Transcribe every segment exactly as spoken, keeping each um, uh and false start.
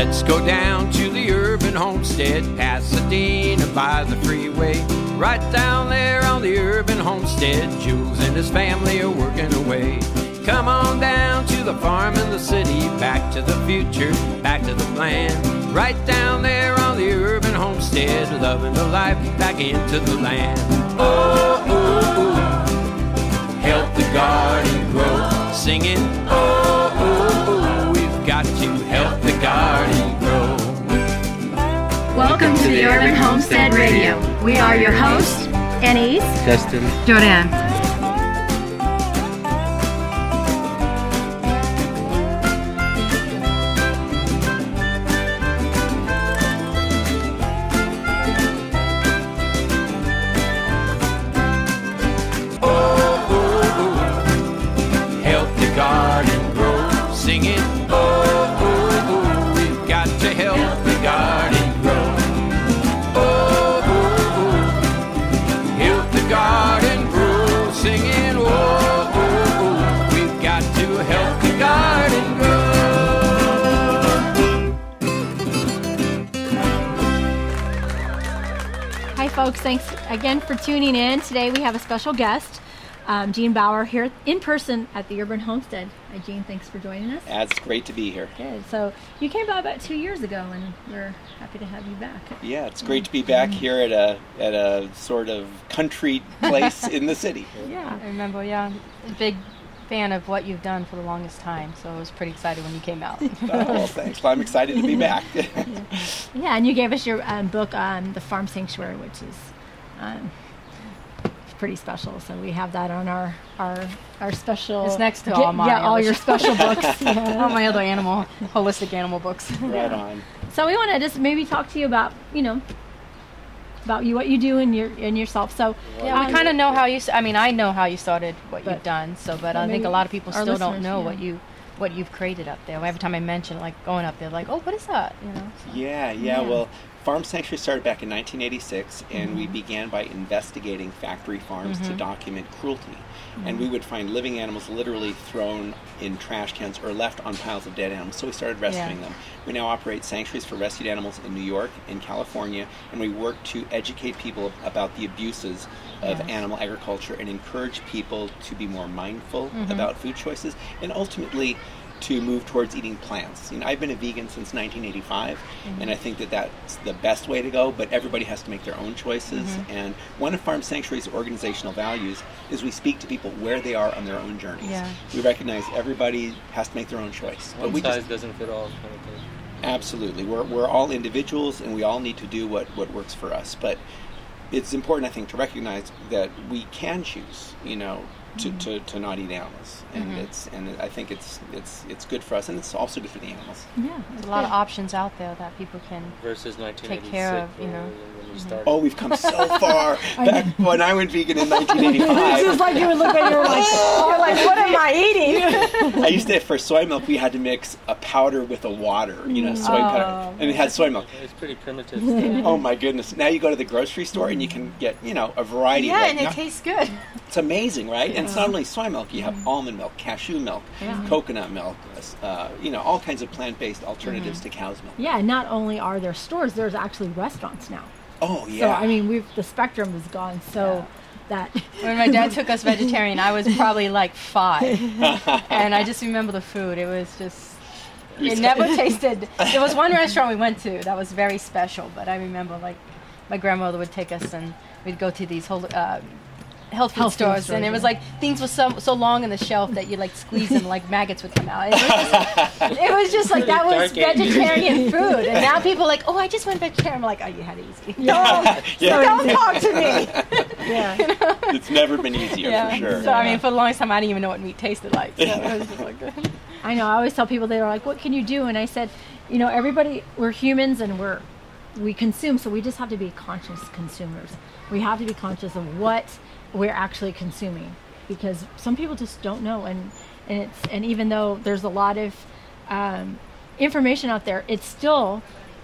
Let's go down to the urban homestead, Pasadena by the freeway. Right down there on the urban homestead, Jules and his family are working away. Come on down to the farm in the city, back to the future, back to the plan. Right down there on the urban homestead, loving the life back into the land. Oh, oh, oh, help the garden grow. Singing, oh, oh, oh, we've got to help the garden grow. Welcome to the Urban Homestead Radio. We are your hosts, Anise, Justin, Jordan. Folks, thanks again for tuning in. Today we have a special guest, um, Gene Bauer, here in person at the Urban Homestead. Hi, Gene. Thanks for joining us. It's great to be here. Good. So you came by about two years ago, and we're happy to have you back. Yeah, it's great to be back here at a at a sort of country place in the city. Yeah, I remember. Yeah, a big fan of what you've done for the longest time, so I was pretty excited when you came out. Oh, well, thanks. Well, I'm excited to be back. yeah. yeah, and you gave us your um, book, um, The Farm Sanctuary, which is um, pretty special. So we have that on our our, our special. It's next to all my yeah, all your special books. Yeah. All my other animal, holistic animal books. Right yeah. on. So we want to just maybe talk to you about, you know, about you, what you do and your and yourself. So yeah, um, we kind of know how you. I mean, I know how you started, what but, you've done. So, but I think a lot of people still don't know yeah. what you what you've created up there. Every time I mention like going up there, like, oh, what is that? You know. So, yeah, yeah, yeah. Well, Farm Sanctuary started back in nineteen eighty-six, and mm-hmm. we began by investigating factory farms mm-hmm. to document cruelty. Mm-hmm. And we would find living animals literally thrown in trash cans or left on piles of dead animals. So we started rescuing yeah. them. We now operate sanctuaries for rescued animals in New York, in California, and we work to educate people about the abuses of yes. animal agriculture and encourage people to be more mindful mm-hmm. about food choices and ultimately to move towards eating plants. You know, I've been a vegan since nineteen eighty-five, mm-hmm. and I think that that's the best way to go, but everybody has to make their own choices. Mm-hmm. And one of Farm Sanctuary's organizational values is we speak to people where they are on their own journeys. Yeah. We recognize everybody has to make their own choice. One but we size just, doesn't fit all kind of thing. Absolutely. We're, we're all individuals, and we all need to do what, what works for us. But it's important, I think, to recognize that we can choose, you know, To, to, to not eat animals, and mm-hmm. it's and I think it's it's it's good for us, and it's also good for the animals. Yeah, there's a lot of options out there that people can versus nineteen eighty-six take care of, you know. When you started. Oh, we've come so far. Back when I went vegan in nineteen eighty-five. It's just like you would look at you're like, you're like, what am I eating? I used to, for soy milk, we had to mix a powder with a water, you know, soy oh. powder, and it had soy milk. It's pretty primitive. Oh my goodness! Now you go to the grocery store and you can get, you know, a variety. Yeah, like, and it not, tastes good. It's amazing, right? Yeah. And it's not only soy milk. You have mm-hmm. almond milk, cashew milk, yeah. coconut milk, uh, you know, all kinds of plant-based alternatives mm-hmm. to cow's milk. Yeah, and not only are there stores, there's actually restaurants now. Oh, yeah. So, I mean, we've the spectrum has gone so yeah. that... When my dad took us vegetarian, I was probably like five. And I just remember the food. It was just... It never tasted... There was one restaurant we went to that was very special, but I remember, like, my grandmother would take us and we'd go to these whole... Uh, health food health stores, food and it was yeah. like things were so so long on the shelf that you like squeeze and like maggots would come out. It was just, it was just like that was vegetarian food, and now people are like, oh, I just went vegetarian. I'm like, oh, you had it easy. Yeah. No, yeah. don't talk to me. Yeah, you know? It's never been easier yeah. for sure. So yeah. I mean, for the longest time, I didn't even know what meat tasted like. So it was just like, I know. I always tell people, they were like, what can you do? And I said, you know, everybody, we're humans and we're we consume, so we just have to be conscious consumers. We have to be conscious of what we're actually consuming, because some people just don't know, and and it's and even though there's a lot of um, information out there, it's still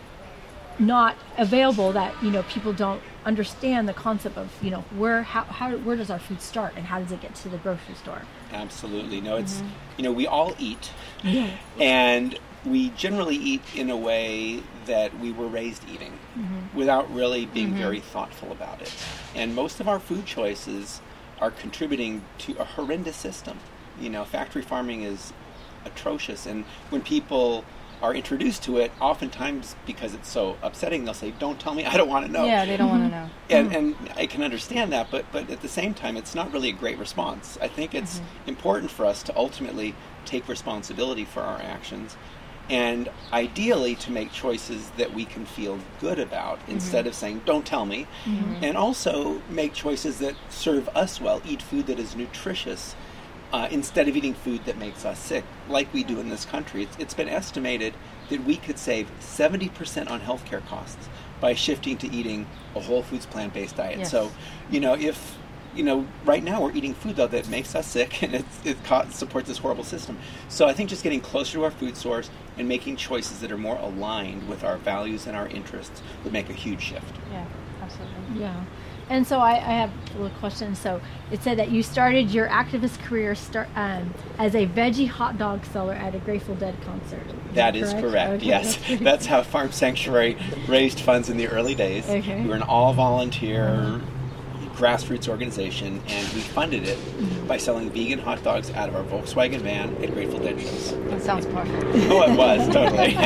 not available. That you know people don't understand the concept of you know where how, how where does our food start and how does it get to the grocery store. Absolutely. No, it's mm-hmm. you know we all eat yeah. and we generally eat in a way that we were raised eating, Mm-hmm. without really being Mm-hmm. very thoughtful about it. And most of our food choices are contributing to a horrendous system. You know, factory farming is atrocious, and when people are introduced to it, oftentimes because it's so upsetting, they'll say, "Don't tell me, I don't want to know." Yeah, they don't want to know. And, and I can understand that, but, but at the same time, it's not really a great response. I think it's Mm-hmm. important for us to ultimately take responsibility for our actions, and ideally to make choices that we can feel good about Mm-hmm. instead of saying, "Don't tell me," and also make choices that serve us well, eat food that is nutritious, uh, instead of eating food that makes us sick, like we do in this country. It's, it's been estimated that we could save seventy percent on healthcare costs by shifting to eating a whole foods plant-based diet. Yes. So, you know, if, you know, right now we're eating food, though, that makes us sick, and it's, it co- supports this horrible system. So I think just getting closer to our food source and making choices that are more aligned with our values and our interests would make a huge shift. Yeah, absolutely. Yeah. And so I, I have a little question. So it said that you started your activist career start, um, as a veggie hot dog seller at a Grateful Dead concert. That is correct, Okay, yes. that's great. That's how Farm Sanctuary raised funds in the early days. Okay. We were an all-volunteer grassroots organization, and we funded it by selling vegan hot dogs out of our Volkswagen van at Grateful Dead shows. That sounds perfect. Oh, it was, totally.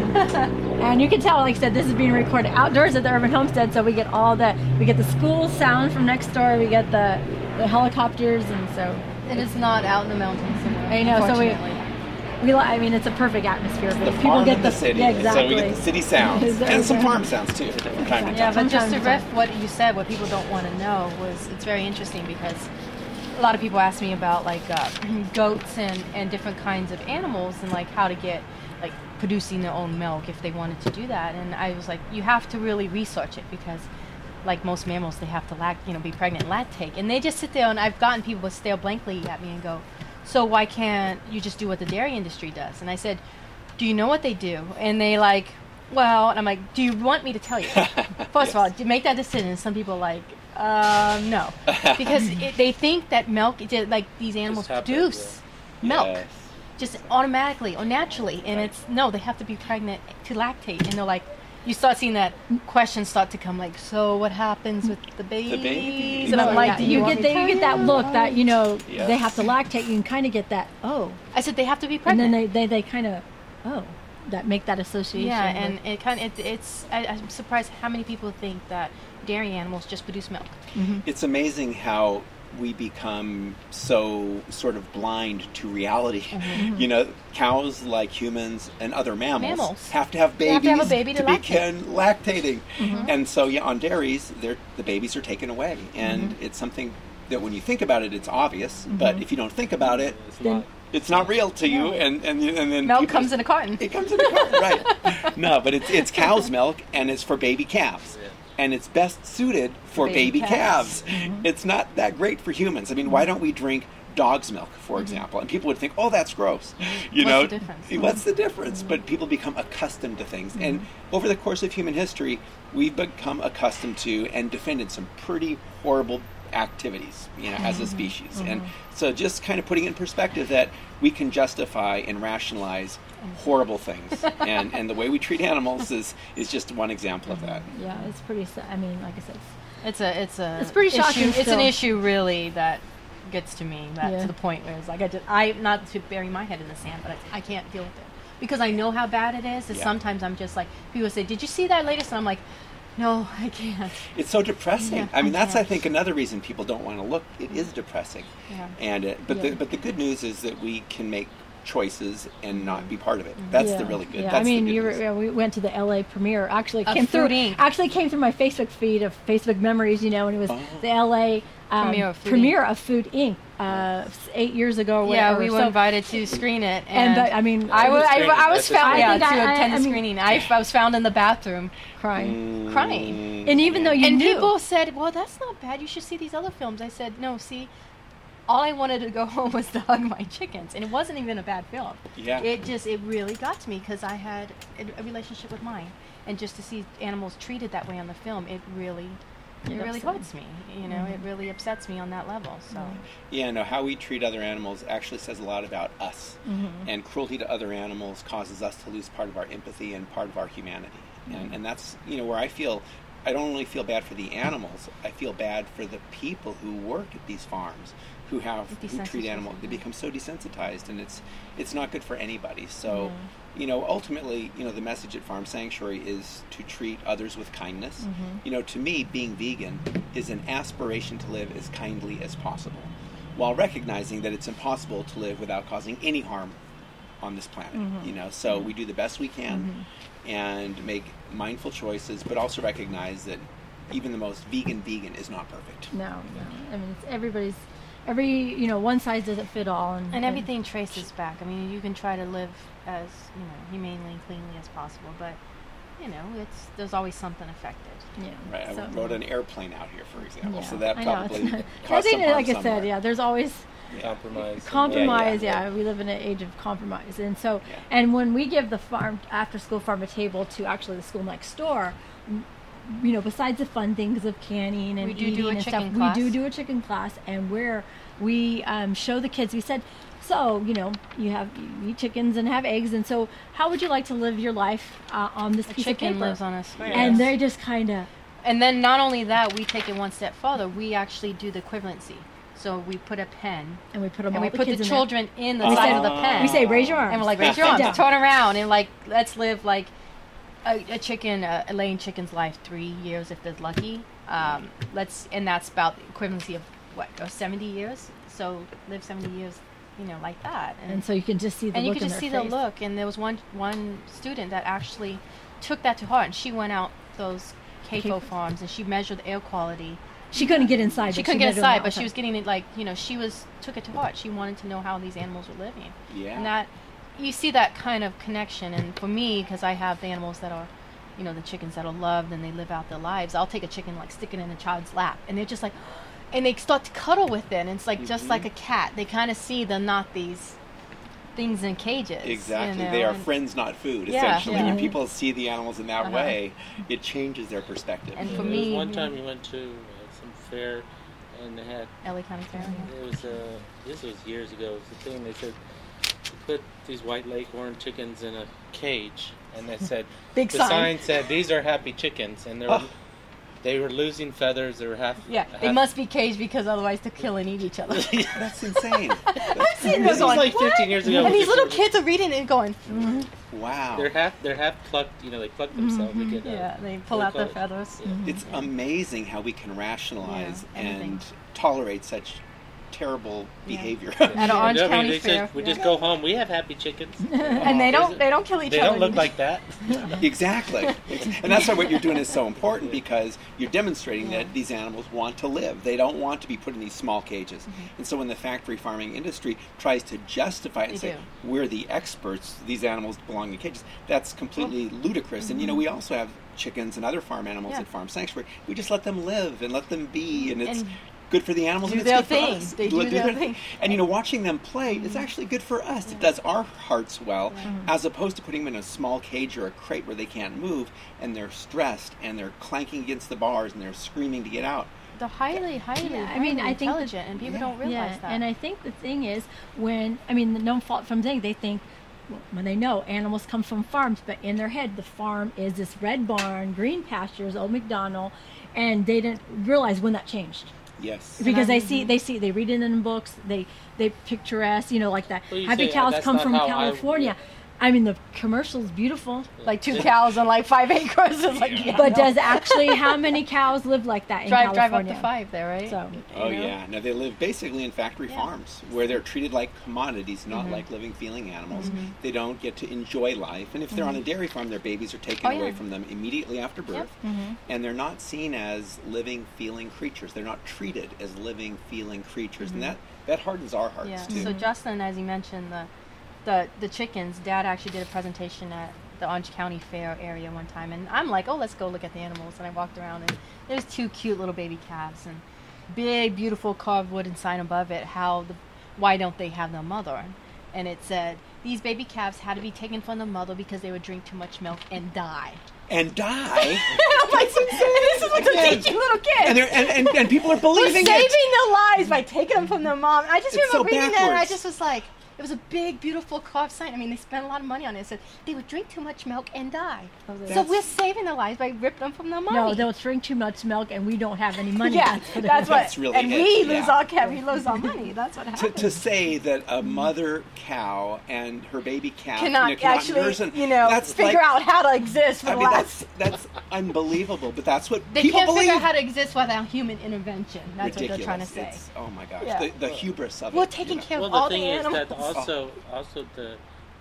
And you can tell, like I said, this is being recorded outdoors at the Urban Homestead, so we get all the, we get the school sound from next door, we get the, the helicopters, and so And it's not out in the mountains somewhere. I know, so we- unfortunately. we, li- I mean, it's a perfect atmosphere. The People farm get and the city. Yeah, exactly. So we get the city sounds. And some farm sounds, too, from time to Yeah, time. but just to Sometimes, riff what you said, what people don't want to know was it's very interesting because a lot of people ask me about like uh, goats and, and different kinds of animals and like how to get like producing their own milk if they wanted to do that. And I was like, you have to really research it because like most mammals, they have to lact, you know, be pregnant and lactate. And they just sit there, and I've gotten people to stare blankly at me and go, so why can't you just do what the dairy industry does? And I said, do you know what they do? And they like, well, and I'm like, do you want me to tell you? First Yes. of all, to make that decision, some people are like, uh, no. Because it, they think that milk, it, like these animals happens, produce milk Yes. just automatically or naturally. And it's, no, they have to be pregnant to lactate. And they're like, you start seeing that questions start to come like, so what happens with the babies? babies. And I'm So, like, yeah, do you, you, want get me that, to you get tell that you? look that, you know, Yes. they have to lactate. You can kind of get that, oh. I said they have to be And pregnant. then they, they, they kind of, oh, that make that association. yeah, with- and it kind of, it, it's, I, I'm surprised how many people think that dairy animals just produce milk. It's amazing how we become so sort of blind to reality. Mm-hmm. You know, cows, like humans and other mammals, Mammals. have to have They babies have to have a baby to lactate. begin lactating. Mm-hmm. And so, yeah, on dairies, they're, the babies are taken away. And Mm-hmm. it's something that when you think about it, it's obvious. But if you don't think about it, It's Then- not. it's not real to you. And, and, and then Milk people- comes in a carton. It comes in a carton, right. No, but it's, it's cow's milk, and it's for baby calves. Yeah. And it's best suited for Baby baby, calves. calves. It's not that great for humans. I mean, why don't we drink dog's milk, for example? And people would think, oh, that's gross. You What's know, the difference? what's the difference? But people become accustomed to things. And over the course of human history, we've become accustomed to and defended some pretty horrible activities, you know, as a species. And so just kind of putting it in perspective that we can justify and rationalize horrible things. and and the way we treat animals is is just one example of that. yeah, it's pretty, sa- I mean, like I said, It's a, it's a. It's pretty shocking Issue. It's still. an issue really that gets to me. That Yeah. to the point where it's like I just, I not to bury my head in the sand, but I, I can't deal with it because I know how bad it is. And Yeah. sometimes I'm just like, people say, "Did you see that latest?" And I'm like, "No, I can't." It's so depressing. Yeah, I mean, I that's I can't. think another reason people don't want to look. It is depressing. Yeah. And uh, but Yeah. the but the good news is that we can make choices and not be part of it. That's yeah, the really good. Yeah, That's I mean, the good you were, news. yeah, we went to the L A premiere. Actually, it Of came through. Food Incorporated. Actually, came through my Facebook feed of Facebook memories. You know, and it was Oh. the L A um, Premiere of Food premiere of Food Incorporated. Uh, eight years ago. Or Yeah, whatever. we were So- invited to screen it, And and, but, I mean, I, wa- I, Screening, I was that's a found screening. yeah, I think to I- I- attend I the mean- screening. I, I was found in the bathroom crying. crying. And even though you and knew, people said, "Well, that's not bad. You should see these other films." I said, "No, see, all I wanted to go home was to hug my chickens, and it wasn't even a bad film. Yeah. It just it really got to me because I had a, a relationship with mine, and just to see animals treated that way on the film, it really it really upsetting. hurts me. You know, it really upsets me on that level. So Yeah, no, how we treat other animals actually says a lot about us. Mm-hmm. And cruelty to other animals causes us to lose part of our empathy and part of our humanity. Mm-hmm. And, and that's, you know, where I feel, I don't only feel bad for the animals, I feel bad for the people who work at these farms, who have, who treat animals. They become so desensitized, and it's it's not good for anybody. So, you know, ultimately, you know, the message at Farm Sanctuary is to treat others with kindness. Mm-hmm. You know, to me, being vegan is an aspiration to live as kindly as possible, while recognizing that it's impossible to live without causing any harm on this planet. Mm-hmm. You know, so we do the best we can and make mindful choices, but also recognize that even the most vegan vegan is not perfect. No, no. I mean, it's everybody's, every, you know, one size doesn't fit all. And, and everything traces back. I mean, you can try to live as, you know, humanely and cleanly as possible, but you know, it's there's always something affected. Yeah. Right, I so- rode an airplane out here, for example, Yeah, so that I know, probably it's not- I caused think, some harm like I somewhere. said, yeah, there's always Compromise. compromise. Yeah, Yeah, yeah. we live in an age of compromise, and so Yeah. and when we give the farm after school farm a table to actually the school next door, m- you know, besides the fun things of canning and We do eating do a and chicken stuff, class. we do do a chicken class, and where we um, show the kids. We said, so you know, you have you eat chickens and have eggs, and so how would you like to live your life uh, on this A piece chicken of paper? lives on a square. And they just kind of. And then not only that, we take it one step further. We actually do the equivalency. So we put a pen, And we put them and all we the put the kids in there. children in the We side say- of the pen. We say, raise your arms. and we're like, raise your Sit arms, down. turn around, and like, let's live like a, a chicken, a, a laying chicken's life, three years if they're lucky. Um, let's, and that's about the equivalency of what, go seventy years. So live seventy years, you know, like that. And so you can just see the and you look could in just their see the face. look. And there was one one student that actually took that to heart, and she went out those C A F O C- farms and she measured the air quality. She couldn't get inside. She but couldn't get measured them inside, all but the she was time. getting it like, you know, she was took it to heart. She wanted to know how these animals were living. Yeah. And that, you see that kind of connection. And for me, because I have the animals that are, you know, the chickens that are loved and they live out their lives, I'll take a chicken, like stick it in a child's lap, and they're just like, and they start to cuddle with it. And it's like just Mhm. like a cat. They kind of see they're not these things in cages. you Exactly. know, They are and- friends, not food, Yeah, essentially. yeah. When people see the animals in that Uh-huh. way, it changes their perspective. And Yeah, for there me, was one you time know- we went to uh, some fair, and they had L A County Fair. it was uh, this was years ago. It was the thing they said to put these white leghorn chickens in a cage, and they said Big the sign. sign said these are happy chickens, and they were Oh. they were losing feathers. They were half. Yeah, they half- must be caged because otherwise they'll kill and eat each other. That's insane. That's seen This was going, like "What?" fifteen years ago. And these little They- kids are reading it and going, mm wow. They're half they're half plucked. You know, they pluck themselves. They get, uh, yeah, they pull what out do the they call it? feathers. Yeah. It's amazing how we can rationalize Yeah, anything. and tolerate such terrible Yeah. behavior. At Orange Yeah, I mean, County they Fair. said, we yeah. just go home. We have happy chickens. and they don't There's- they don't kill each They other. don't look like that. Exactly. And that's why what you're doing is so important, because you're demonstrating Yeah. that these animals want to live. They don't want to be put in these small cages. Mm-hmm. And so when the factory farming industry tries to justify it and They say, do. we're the experts, these animals belong in cages, that's completely ludicrous. And, you know, we also have chickens and other farm animals Mm-hmm. Yeah. at Farm Sanctuary. We just let them live and let them be, and it's And good for the animals do and it's their good thing. for us. They do Let- their thing. And, you know, watching them play is actually good for us. It does our hearts well, Mm-hmm. as opposed to putting them in a small cage or a crate where they can't move, and they're stressed, and they're clanking against the bars, and they're screaming to get out. they're highly, highly, Yeah, I highly mean, I think that- intelligent, and people yeah. don't realize yeah, that. and I think the thing is when I mean, no fault from them. They think when they know animals come from farms, but in their head, the farm is this red barn, green pastures, old McDonald, and they didn't realize when that changed Yes. because they I- see, they see, they read it in books. They they picturesque, you know, like that. Well, you Happy say, uh, cows that's come not from how I- California. I mean, the commercial's beautiful. like two cows on like five acres. It's like, yeah, But no. does actually how many cows live like that in drive drive up California? to five there, right? So Oh, You know? yeah. No, they live basically in factory Yeah. farms where they're treated like commodities, not Mhm. like living, feeling animals. Mhm. They don't get to enjoy life. And if they're on a dairy farm, their babies are taken Oh, yeah. away from them immediately after birth. Yep. Mhm. And they're not seen as living, feeling creatures. They're not treated as living, feeling creatures. And that, that hardens our hearts, Yeah. too. So Justin, as you mentioned, the the the chickens. Dad actually did a presentation at the Orange County Fair area one time, and I'm like, oh, let's go look at the animals. And I walked around, and there's two cute little baby calves, and big, beautiful carved wooden sign above it. How the why don't they have their mother? And it said, these baby calves had to be taken from the mother because they would drink too much milk and die. And die. I'm like, and this is what they're teaching little kids. And, they're, and, and, and people are We're believing saving it. their lives by taking them from their mom. I just It's remember so reading that, and I backwards. just was like, it was a big, beautiful carved sign. I mean, they spent a lot of money on it. It said they would drink too much milk and die. So That's- we're saving their lives by ripping them from their mommy. No, they'll drink too much milk, and we don't have any money. yeah, for that's them. what. That's really and it, we lose yeah. our cat, we lose our money. That's what To, happens. to say that a mother cow and her baby calf cannot, you know, cannot actually, nurse and- you know, that's figure like, out how to exist for I the mean, last. that's that's unbelievable, but that's what They people can't believe. figure out how to exist without human intervention. That's Ridiculous. what they're trying to say. It's, oh my gosh, Yeah. the, the hubris of We're it. taking you know. care Well, of the all thing the is animals. that also, also the,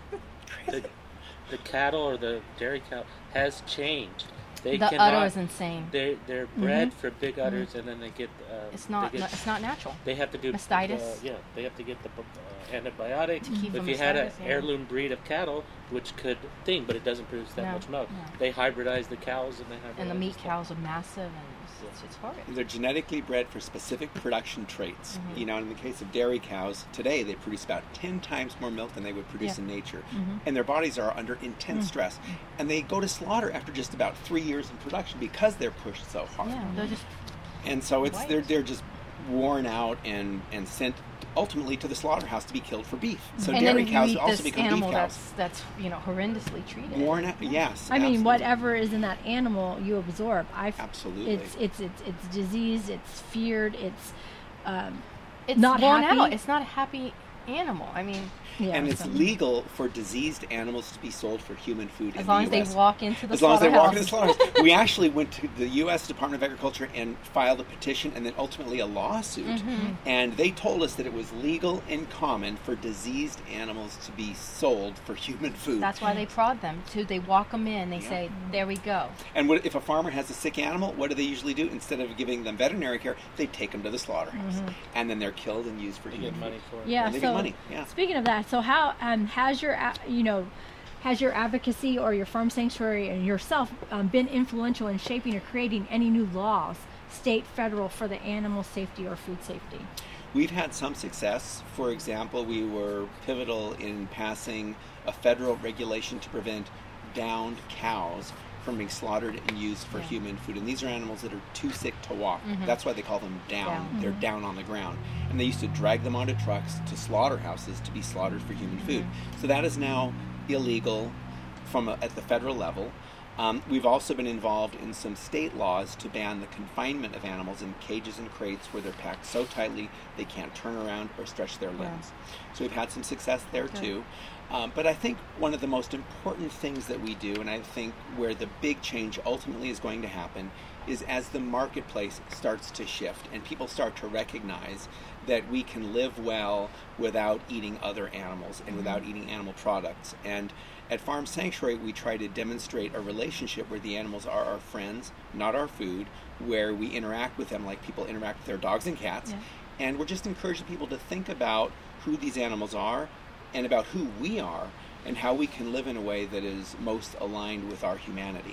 the the cattle or the dairy cow has changed. They The cannot, udder is insane. They're they're bred for big udders, and then they get. Uh, It's not. They, get, It's not natural. they have to do Mastitis? Uh, yeah, they have to get the uh, antibiotic. To keep If from you had an mastitis, yeah. heirloom breed of cattle, which could thing, but it doesn't produce that No, much milk. no. They hybridize the cows, and they hybridize And the meat stuff. cows are massive, and it's, it's, it's horrid. They're genetically bred for specific production traits. Mm-hmm. You know, in the case of dairy cows, today they produce about ten times more milk than they would produce Yeah. in nature. Mhm. And their bodies are under intense Mm. stress. And they go to slaughter after just about three years in production because they're pushed so hard. Yeah, they're just. And so it's Right. they're they're just worn out and, and sent ultimately to the slaughterhouse to be killed for beef. So and dairy then cows you eat also this become animal beef cows. that's that's you know horrendously treated. Worn out, yes. I mean, absolutely. whatever is in that animal, you absorb. I Absolutely. It's it's it's it's diseased. It's feared. It's um, It's not worn happy. out. It's not a happy animal. I mean, yeah. and it's so- legal for diseased animals to be sold for human food in as the long as U S. they walk into the As long as they walk in the slaughterhouse. slaughterhouse. We actually went to the U S Department of Agriculture and filed a petition and then ultimately a lawsuit. Mm-hmm. And they told us that it was legal and common for diseased animals to be sold for human food. That's why they prod them too. They walk them in. They Yeah. say, "There we go." And what, if a farmer has a sick animal, what do they usually do? Instead of giving them veterinary care, they take them to the slaughterhouse. Mm-hmm. And then they're killed and used for They human get money food. for it. Yeah. And they so get money, yeah. speaking of that, so how um, has your a- you know has your advocacy or your farm sanctuary and yourself um, been influential in shaping or creating any new laws, state, federal, for the animal safety or food safety? We've had some success. For example, we were pivotal in passing a federal regulation to prevent downed cows from being slaughtered and used for Yeah. human food. And these are animals that are too sick to walk. Mhm. That's why they call them down. Down. They're down on the ground. And they used to drag them onto trucks to slaughterhouses to be slaughtered for human food. So that is now illegal from a, at the federal level. Um, we've also been involved in some state laws to ban the confinement of animals in cages and crates where they're packed so tightly they can't turn around or stretch their limbs. So we've had some success there Good. too. Um, but I think one of the most important things that we do, and I think where the big change ultimately is going to happen, is as the marketplace starts to shift and people start to recognize that we can live well without eating other animals and without eating animal products. And at Farm Sanctuary, we try to demonstrate a relationship where the animals are our friends, not our food, where we interact with them like people interact with their dogs and cats. Yeah. And we're just encouraging people to think about who these animals are and about who we are and how we can live in a way that is most aligned with our humanity.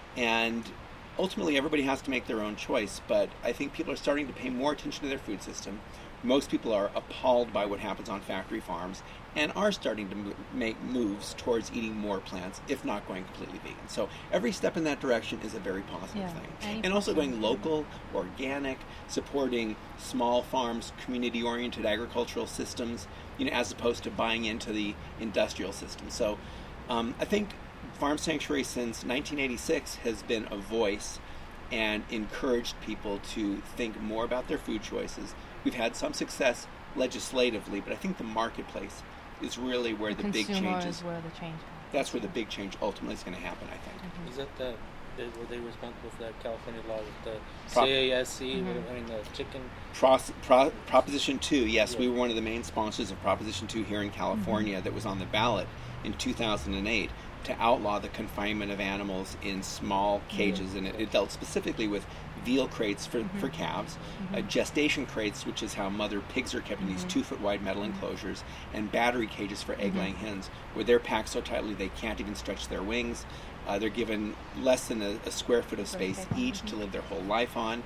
And ultimately, everybody has to make their own choice, but I think people are starting to pay more attention to their food system. Most people are appalled by what happens on factory farms and are starting to mo- make moves towards eating more plants, if not going completely vegan. So every step in that direction is a very positive Yeah, thing. any And also percent. going local, organic, supporting small farms, community-oriented agricultural systems, you know, as opposed to buying into the industrial system. So um, I think Farm Sanctuary since nineteen eighty-six has been a voice and encouraged people to think more about their food choices. We've had some success legislatively, but I think the marketplace is really where the, big Consumer changes. is where the change. That's where the big change ultimately is going to happen, I think. Is that the, they, were they responsible for that California law with the Prop- C A S C, Mhm. with- I mean the chicken? Pros, pro, Proposition two, yes, Yeah. we were one of the main sponsors of Proposition two here in California that was on the ballot in two thousand eight to outlaw the confinement of animals in small cages, and it, it dealt specifically with veal crates for, for calves, uh, gestation crates, which is how mother pigs are kept in these two-foot wide metal enclosures, and battery cages for egg-laying hens, where they're packed so tightly they can't even stretch their wings. Uh, they're given less than a, a square foot of space each to live their whole life on.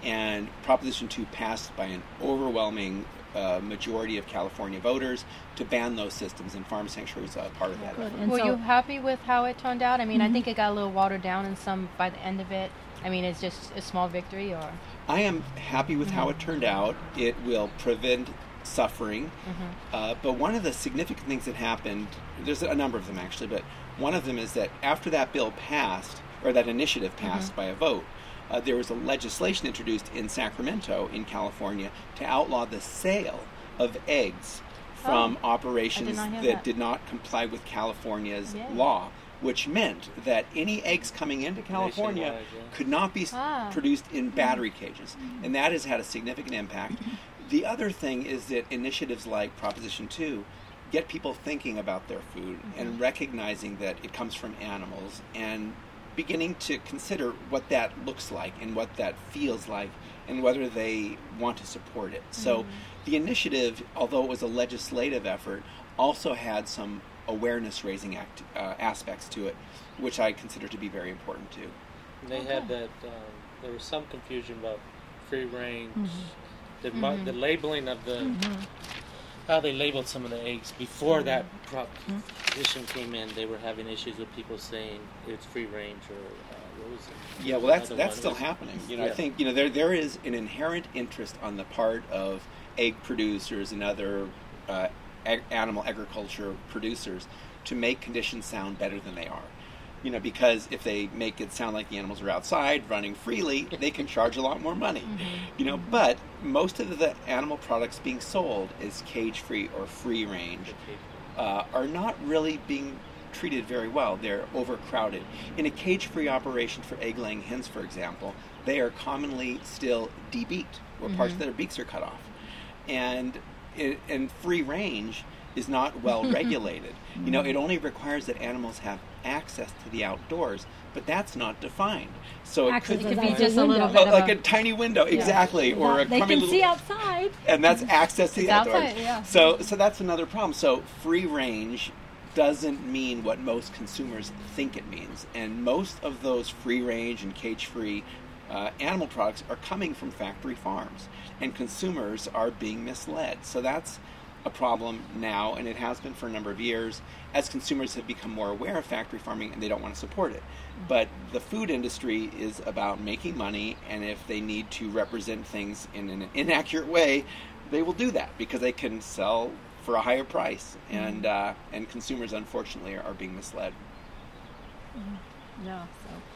And Proposition two passed by an overwhelming uh, majority of California voters to ban those systems, and Farm Sanctuary was uh, part of that effort. And Were so- you happy with how it turned out? I mean, Mhm. I think it got a little watered down in some by the end of it. I mean, it's just a small victory, or I am happy with how it turned out. It will prevent suffering. Uh, but one of the significant things that happened, there's a number of them actually, but one of them is that after that bill passed, or that initiative passed by a vote, uh, there was a legislation introduced in Sacramento, in California, to outlaw the sale of eggs from Oh, operations not hear that, that. did not comply with California's Yeah. law, which meant that any eggs coming into California Nationwide, yeah. could not be s- Ah. produced in battery cages. And that has had a significant impact. The other thing is that initiatives like Proposition two get people thinking about their food and recognizing that it comes from animals and beginning to consider what that looks like and what that feels like and whether they want to support it. So the initiative, although it was a legislative effort, also had some awareness-raising act, uh, aspects to it, which I consider to be very important too. They had that. Um, there was some confusion about free range, the mar- the labeling of the how they labeled some of the eggs before that proposition came in. They were having issues with people saying it's free range or uh, what was it? Yeah, well, that's Another that's one still was- happening. You know, I Yeah. think you know there there is an inherent interest on the part of egg producers and other uh, ag- animal agriculture producers to make conditions sound better than they are. You know, because if they make it sound like the animals are outside running freely, they can charge a lot more money. You know, but most of the animal products being sold as cage-free or free range uh, are not really being treated very well. They're overcrowded. In a cage-free operation for egg-laying hens, for example, they are commonly still debeaked, where parts of their beaks are cut off. And it, and free range is not well regulated. You know, it only requires that animals have access to the outdoors, but that's not defined. So it Access could, It could That's be a just a little window. bit oh, of like a tiny window, exactly, or a they crummy can little, see outside. and that's access to the It's outdoors. outside, yeah. So, so that's another problem. So, free range doesn't mean what most consumers think it means, and most of those free range and cage-free uh, animal products are coming from factory farms, and consumers are being misled. So that's a problem now, and it has been for a number of years as consumers have become more aware of factory farming and they don't want to support it. But the food industry is about making money, and if they need to represent things in an inaccurate way, they will do that because they can sell for a higher price, and uh, and consumers unfortunately are, are being misled. Yeah.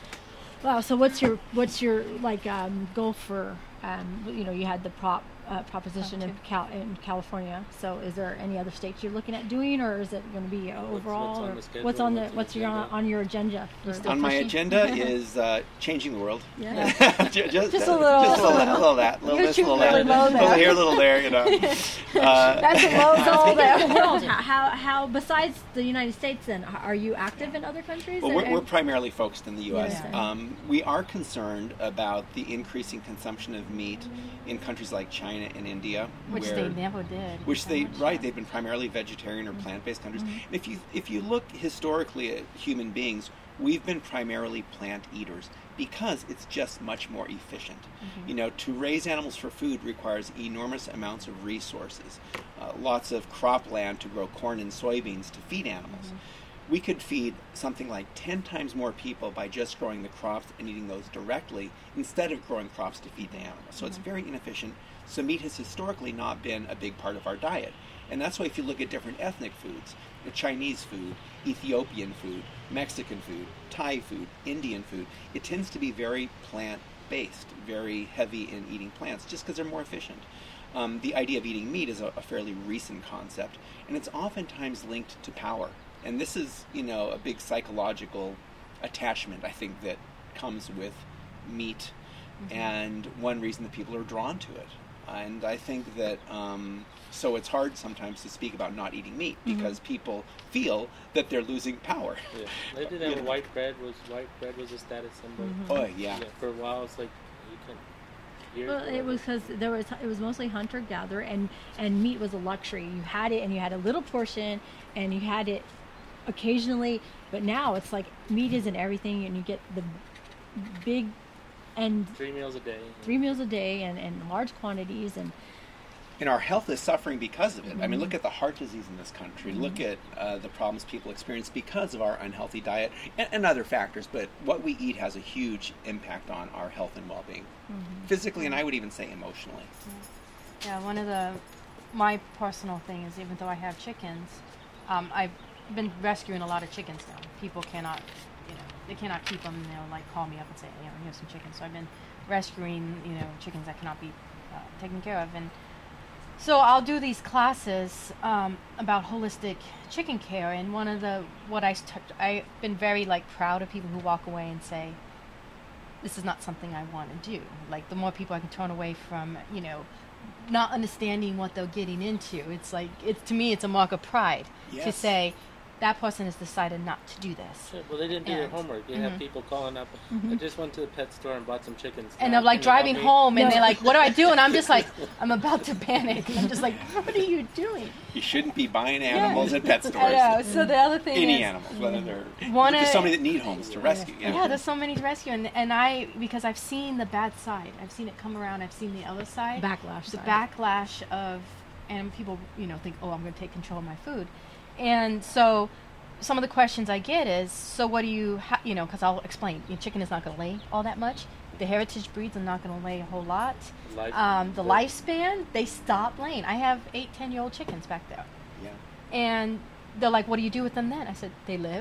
So, wow. So what's your what's your like um, goal for um, you know you had the prop uh, proposition in, Cal- in California. So is there any other states you're looking at doing, or is it going to be uh, What's- overall? what's on or the schedule? what's on the What's the what's your agenda? on your agenda? You for- still On my pushing? agenda is uh, changing the world. Yeah. just, just, Just a little- just a little, that, a little that, little You're this, little shooting that, really low little there. here, little there, you know. Uh, That's a low goal there. World. How, how how besides the United States, then are you active in other countries? Well, or- we're, we're primarily focused in the U S. Yeah. Um, we are concerned about the increasing consumption of meat in countries like China and India, which where, they never did. which so they much. right they've been primarily vegetarian or plant-based countries. And if you if you look historically at human beings, we've been primarily plant eaters because it's just much more efficient. You know, to raise animals for food requires enormous amounts of resources, uh, lots of cropland to grow corn and soybeans to feed animals. We could feed something like ten times more people by just growing the crops and eating those directly instead of growing crops to feed the animals. So it's very inefficient. So meat has historically not been a big part of our diet. And that's why if you look at different ethnic foods, the Chinese food, Ethiopian food, Mexican food, Thai food, Indian food, it tends to be very plant-based, very heavy in eating plants, just because they're more efficient. Um, the idea of eating meat is a, a fairly recent concept, and it's oftentimes linked to power. And this is, you know, a big psychological attachment, I think, that comes with meat, and one reason that people are drawn to it. And I think that, um, so it's hard sometimes to speak about not eating meat because people feel that they're losing power. Yeah. They did that with white bread. Was white bread was a status symbol? Oh, yeah. Yeah, for a while, it's like you can. Years Well, it ago, was because there was it was mostly hunter gatherer, and and meat was a luxury. You had it, and you had a little portion, and you had it occasionally. But now it's like meat isn't everything, and you get the big and Three meals a day. three meals a day and, and large quantities, and And our health is suffering because of it. I mean, look at the heart disease in this country. Mm-hmm. Look at uh, the problems people experience because of our unhealthy diet and, and other factors. But what we eat has a huge impact on our health and well-being, Mm-hmm. physically, and I would even say emotionally. Yeah, one of the, my personal thing is, even though I have chickens, um, I've been rescuing a lot of chickens now. People cannot, you know, they cannot keep them, and they'll like call me up and say, you know, here's some chickens. So I've been rescuing, you know, chickens that cannot be uh, taken care of. And so I'll do these classes um, about holistic chicken care, and one of the, what I, st- I've been very like proud of people who walk away and say, this is not something I want to do. Like, the more people I can turn away from, you know, not understanding what they're getting into, it's like, it's, to me, it's a mark of pride to Yes. say, that person has decided not to do this. Sure, well, they didn't do their And- homework. You mhm. have people calling up. I just went to the pet store and bought some chickens. And Now, they're like can you help driving me? home, and No. they're like, what do I do? And I'm just like, I'm about to panic. And I'm just like, what are you doing? You shouldn't be buying animals at pet stores. I know. So the other thing Any is, animals, whether they're Wanna- there's so many that need homes to rescue. you know? yeah, there's so many to rescue, and, and I, because I've seen the bad side, I've seen it come around, I've seen the other side, backlash. the side. backlash of, and people, you know, think, oh, I'm going to take control of my food, and so some of the questions I get is, so what do you, ha- you know, because I'll explain, your chicken is not going to lay all that much. The heritage breeds are not going to lay a whole lot. Life- Um, the the- lifespan, they stop laying. I have eight, ten year old chickens back there. Yeah. And they're like, what do you do with them then? I said, they live.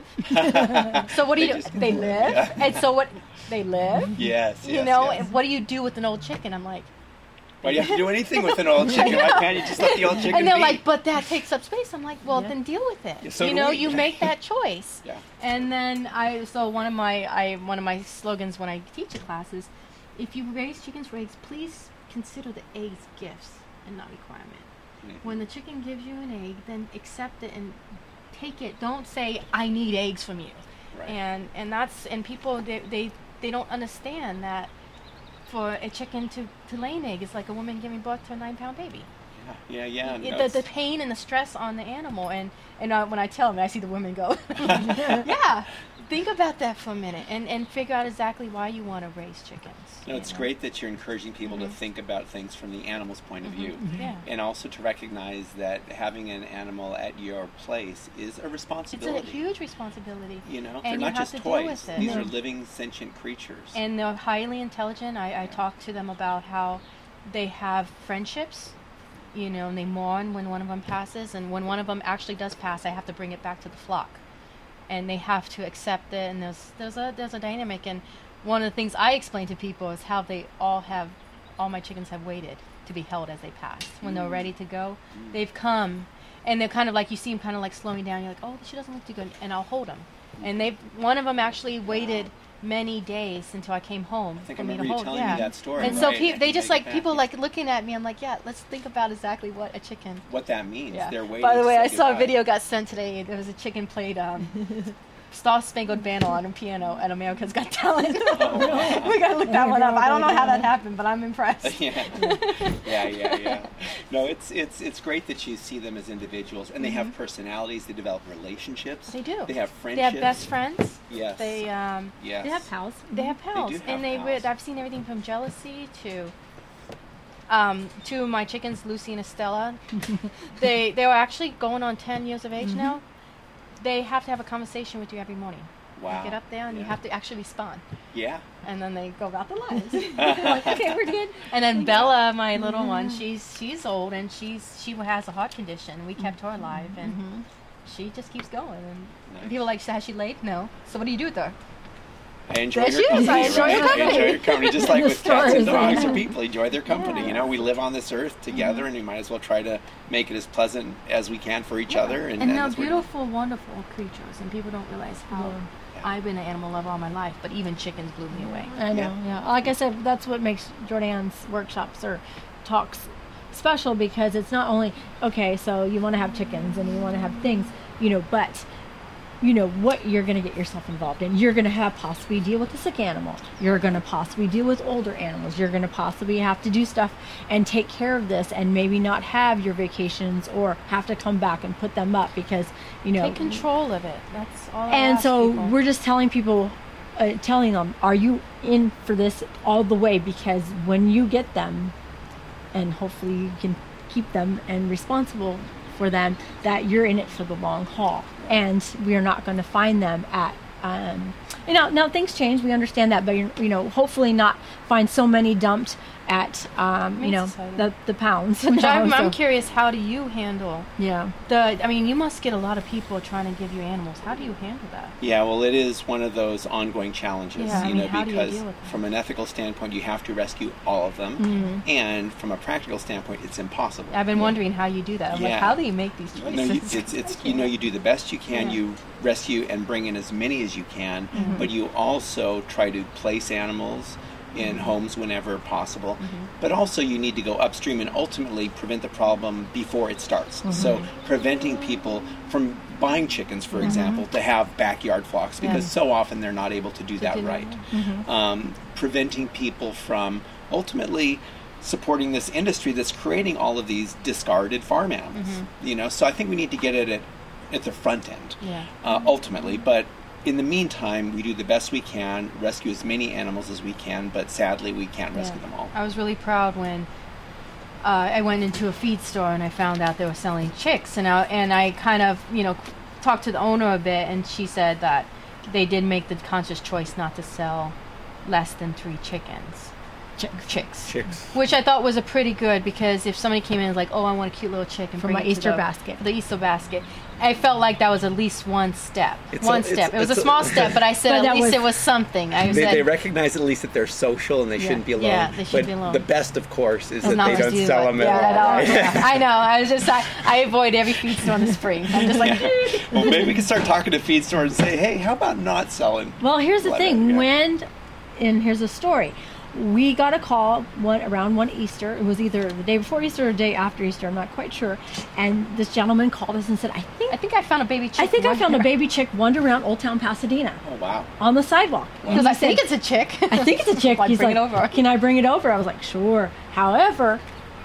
So what do They you do? just- They live. Yeah. And so what, they live. Yes, You yes, know, yes. and what do you do with an old chicken? I'm like, Why do you have to do anything with an old chicken? Why can't you just let the old chicken and they're be? like, but that takes up space. I'm like, well, Yeah. then deal with it. Yeah, so you do know, we. you make that choice. Yeah. And then I, so one of my, I, one of my slogans when I teach a class is, if you raise chickens for eggs, please consider the eggs gifts and not requirement. Mhm. When the chicken gives you an egg, then accept it and take it. Don't say, I need eggs from you. Right. And and that's, and people, they, they, they don't understand that for a chicken to, to lay an egg is like a woman giving birth to a nine pound baby. Yeah, yeah, yeah. It- no, the, it's- the pain and the stress on the animal, and and uh, when I tell them, I see the women go, yeah, think about that for a minute, and and figure out exactly why you want to raise chickens. No, you it's know? great that you're encouraging people to Mhm. think about things from the animal's point of Mhm. view. Yeah. And also to recognize that having an animal at your place is a It's a responsibility. huge responsibility. You know, and they're you not have just to deal toys. with it. These No. are living, sentient creatures. And they're highly intelligent. I, I Yeah. talk to them about how they have friendships, you know, and they mourn when one of them passes. And when one of them actually does pass, I have to bring it back to the flock, and they have to accept it. And there's there's a there's a dynamic. And one of the things I explain to people is how they all have, all my chickens have waited to be held as they pass. When they're ready to go, they've come, and they're kind of like, you see them kind of like slowing down. You're like, oh, she doesn't look too good, and I'll hold them. And they've, one of them actually waited many days until I came home I think for I me to remember you hold. telling yeah. me that story. And so right? pe- they And just they like get people back. like looking at me. I'm like, yeah, let's think about exactly what a chicken. what that means. Yeah. They're waiting. By the to way, say I saw a goodbye. video got sent today. There was a chicken played um, Star Spangled Banner on a piano at America's Got Talent. Oh, wow. We gotta look that one up. I don't know how that happened, but I'm impressed. yeah, yeah, yeah, yeah. No, it's it's it's great that you see them as individuals, and they have personalities. They develop relationships. Mm-hmm. They do. They have They friendships. have best friends. Yes. They um, Yes. They have pals. they have pals, do have and they. pals. I've seen everything from jealousy to. Um, two of my chickens, Lucy and Estella, they they were actually going on ten years of age Mm-hmm. now. They have to have a conversation with you every morning. Wow. You get up there and you Yeah. have to actually respond, Yeah. and then they go about their lives. Like, okay, we're good. And then Bella, my little one, she's she's old and she's she has a heart condition. We kept her alive, and she just keeps going. And Nice. people are like, so has she laid? No. So what do you do with her? I enjoy There your she is. company. I enjoy right? your company. I enjoy your company, just like The with cats and stories. dogs or people. Enjoy their company. Yeah. You know, we live on this earth together, and we might as well try to make it as pleasant as we can for each other. And, And they're that's what- beautiful, wonderful creatures, and people don't realize how. Yeah. I've been an animal lover all my life, but even chickens blew me away. I know, Yeah. yeah. Like I said, that's what makes Jordan's workshops or talks special, because it's not only, okay, so you want to have chickens and you want to have things, you know, but you know what you're going to get yourself involved in. You're going to have possibly deal with a sick animal. You're going to possibly deal with older animals. You're going to possibly have to do stuff and take care of this, and maybe not have your vacations or have to come back and put them up because, you know. Take control of it. That's all. I And ask so people. we're just telling people, uh, telling them, are you in for this all the way? Because when you get them, and hopefully you can keep them and responsible for them, that you're in it for the long haul. And we are not going to find them at, um, you know, now things change, we understand that, but, you know, hopefully not find so many dumped at, um, you know, the, the pounds. Which now, I'm, so. I'm curious, how do you handle Yeah. the, I mean, you must get a lot of people trying to give you animals. How do you handle that? Yeah, well, it is one of those ongoing challenges, Yeah, I you mean, know, how do you because deal with that? from an ethical standpoint, you have to rescue all of them, Mm-hmm. and from a practical standpoint, it's impossible. I've been wondering how you do that. I'm like, Yeah. how do you make these choices? No, you, it's, it's you know, you do the best you can. Yeah. You rescue and bring in as many as you can, Mm-hmm. but you also try to place animals in homes whenever possible. Mm-hmm. But also you need to go upstream and ultimately prevent the problem before it starts. Mm-hmm. So preventing people from buying chickens, for example, to have backyard flocks, because Mm-hmm. Yeah. so often they're not able to do that do that, right. Mm-hmm. Um, preventing people from ultimately supporting this industry that's creating all of these discarded farm animals. Mm-hmm. You know, so I think we need to get it at, at the front end, Yeah. uh, ultimately. But in the meantime, we do the best we can, rescue as many animals as we can, but sadly we can't rescue Yeah. them all. I was really proud when uh, I went into a feed store and I found out they were selling chicks, and I, and I kind of, you know, talked to the owner a bit, and she said that they did make the conscious choice not to sell less than three chickens. Chicks. Chicks. Chicks. Which I thought was a pretty good, because if somebody came in and was like, oh, I want a cute little chick and For bring my it to Easter the- basket. the Easter basket, I felt like that was at least one step. It's one a- step. it's- It was a it's a- small step, but I said But at that least was- it was something. I They, said, they recognize at least that they're social and they Yeah. shouldn't be alone. Yeah, they shouldn't but be alone. the best, of course, is It's that not they much don't to do, sell but- them yeah, at all. I know. I know. I was just, I, I avoid every feed store in the spring. I'm just like, Well, maybe we can start talking to feed stores and say, hey, how about not selling? Well, here's the Whatever, thing. yeah. When, and here's a story. We got a call one around one Easter. It was either the day before Easter or the day after Easter. I'm not quite sure. And this gentleman called us and said, "I think I think I found a baby chick. I think I one found a here." baby chick wandering around Old Town Pasadena Oh, wow. on the sidewalk." And Because he I think said, it's a chick. I think it's a chick. Like, He's bring like, it over. "Can I bring it over?" I was like, "Sure." However,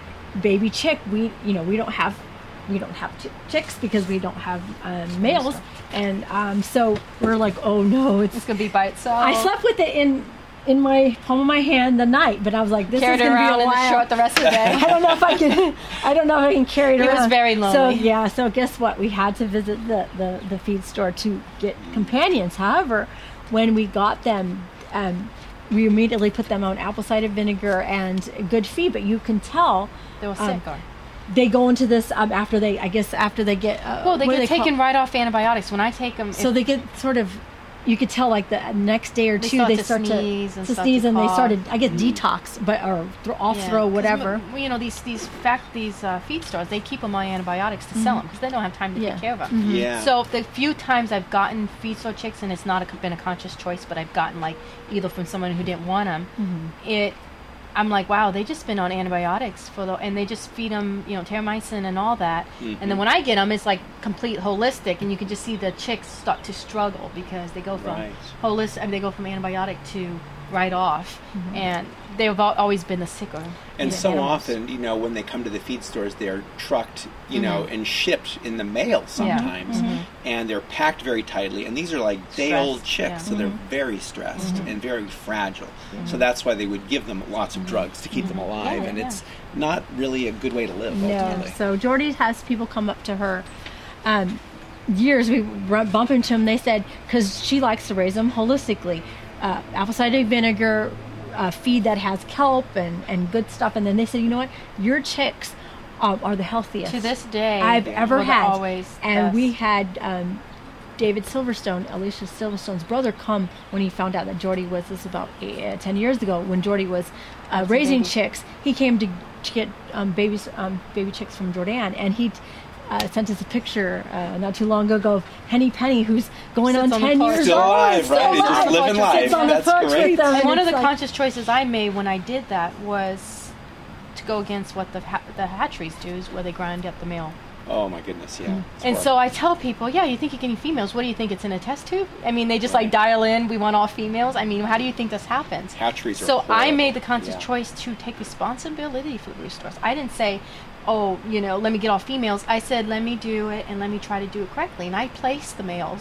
baby chick, we you know we don't have we don't have ch- chicks because we don't have um, males, and um, so we're like, "Oh no, it's." It's gonna be by itself. I slept with it in in my palm of my hand the night, but I was like, "This Carried is it going to around be a in the while." short the rest of the day. I don't know if I can. I don't know if I can carry it It around. was very So lonely. yeah. So guess what? We had to visit the, the, the feed store to get companions. However, when we got them, um, we immediately put them on apple cider vinegar and good feed. But you can tell They were um, sick. or they go into this um, after they. I guess after they get. Uh, well, they what do get call- taken right off antibiotics. When I take them, So they get sort of. You could tell like the next day or They two start they to start sneeze to, and to start sneeze to and they cough. started I guess detox but or th- off throw whatever. Well, you know, these these fact these uh, feed stores, they keep them on antibiotics to sell them because they don't have time to Mm-hmm. Yeah. take care of them. Yeah. So the few times I've gotten feed store chicks, and it's not a, been a conscious choice, but I've gotten like either from someone who didn't want them, Mm-hmm. it. I'm like, wow, they just been on antibiotics for the, and they just feed them, you know, terramycin and all that. And then when I get them, it's like complete holistic, and you can just see the chicks start to struggle because they go from Right. holistic, I mean, they go from antibiotic to right off, Mm-hmm. and they've al- always been the sicker. And yeah, so animals. often, you know, when they come to the feed stores, they're trucked, you know, and shipped in the mail sometimes. And they're packed very tightly. And these are like day-old Stressed, chicks, yeah. so they're very stressed and very fragile. So that's why they would give them lots of drugs to keep them alive. Yeah, and yeah. it's not really a good way to live, No. ultimately. So Jordy has people come up to her. Um, years we r- bump into them. They said because she likes to raise them holistically, uh, apple cider vinegar, uh, feed that has kelp and and good stuff. And then they said, you know what, your chicks uh, are the healthiest To this day, I've ever were the had. always and best. we had. Um, David Silverstone, Alicia Silverstone's brother, come when he found out that Jordy was this about eight, uh, ten years ago when Jordy was uh, raising baby. chicks. He came to, to get um, babies, um, baby chicks from Jordan, and he uh, sent us a picture uh, not too long ago of Henny Penny, who's going Sits on, on the ten porch. years Still old. alive, still right? He's just alive. living life. Sits on the That's porch with great. them, And and one of it's the like- conscious choices I made when I did that was to go against what the ha- the hatcheries do, is where they grind up the male. Oh, my goodness, yeah. It's And so horrible. I tell people, yeah, you think you're getting females? What do you think? It's in a test tube? I mean, they just like dial in. We want all females. I mean, how do you think this happens? Hatcheries are So I horrible. made the conscious Yeah. choice to take responsibility for the roosters. I didn't say, oh, you know, let me get all females. I said, let me do it and let me try to do it correctly. And I placed the males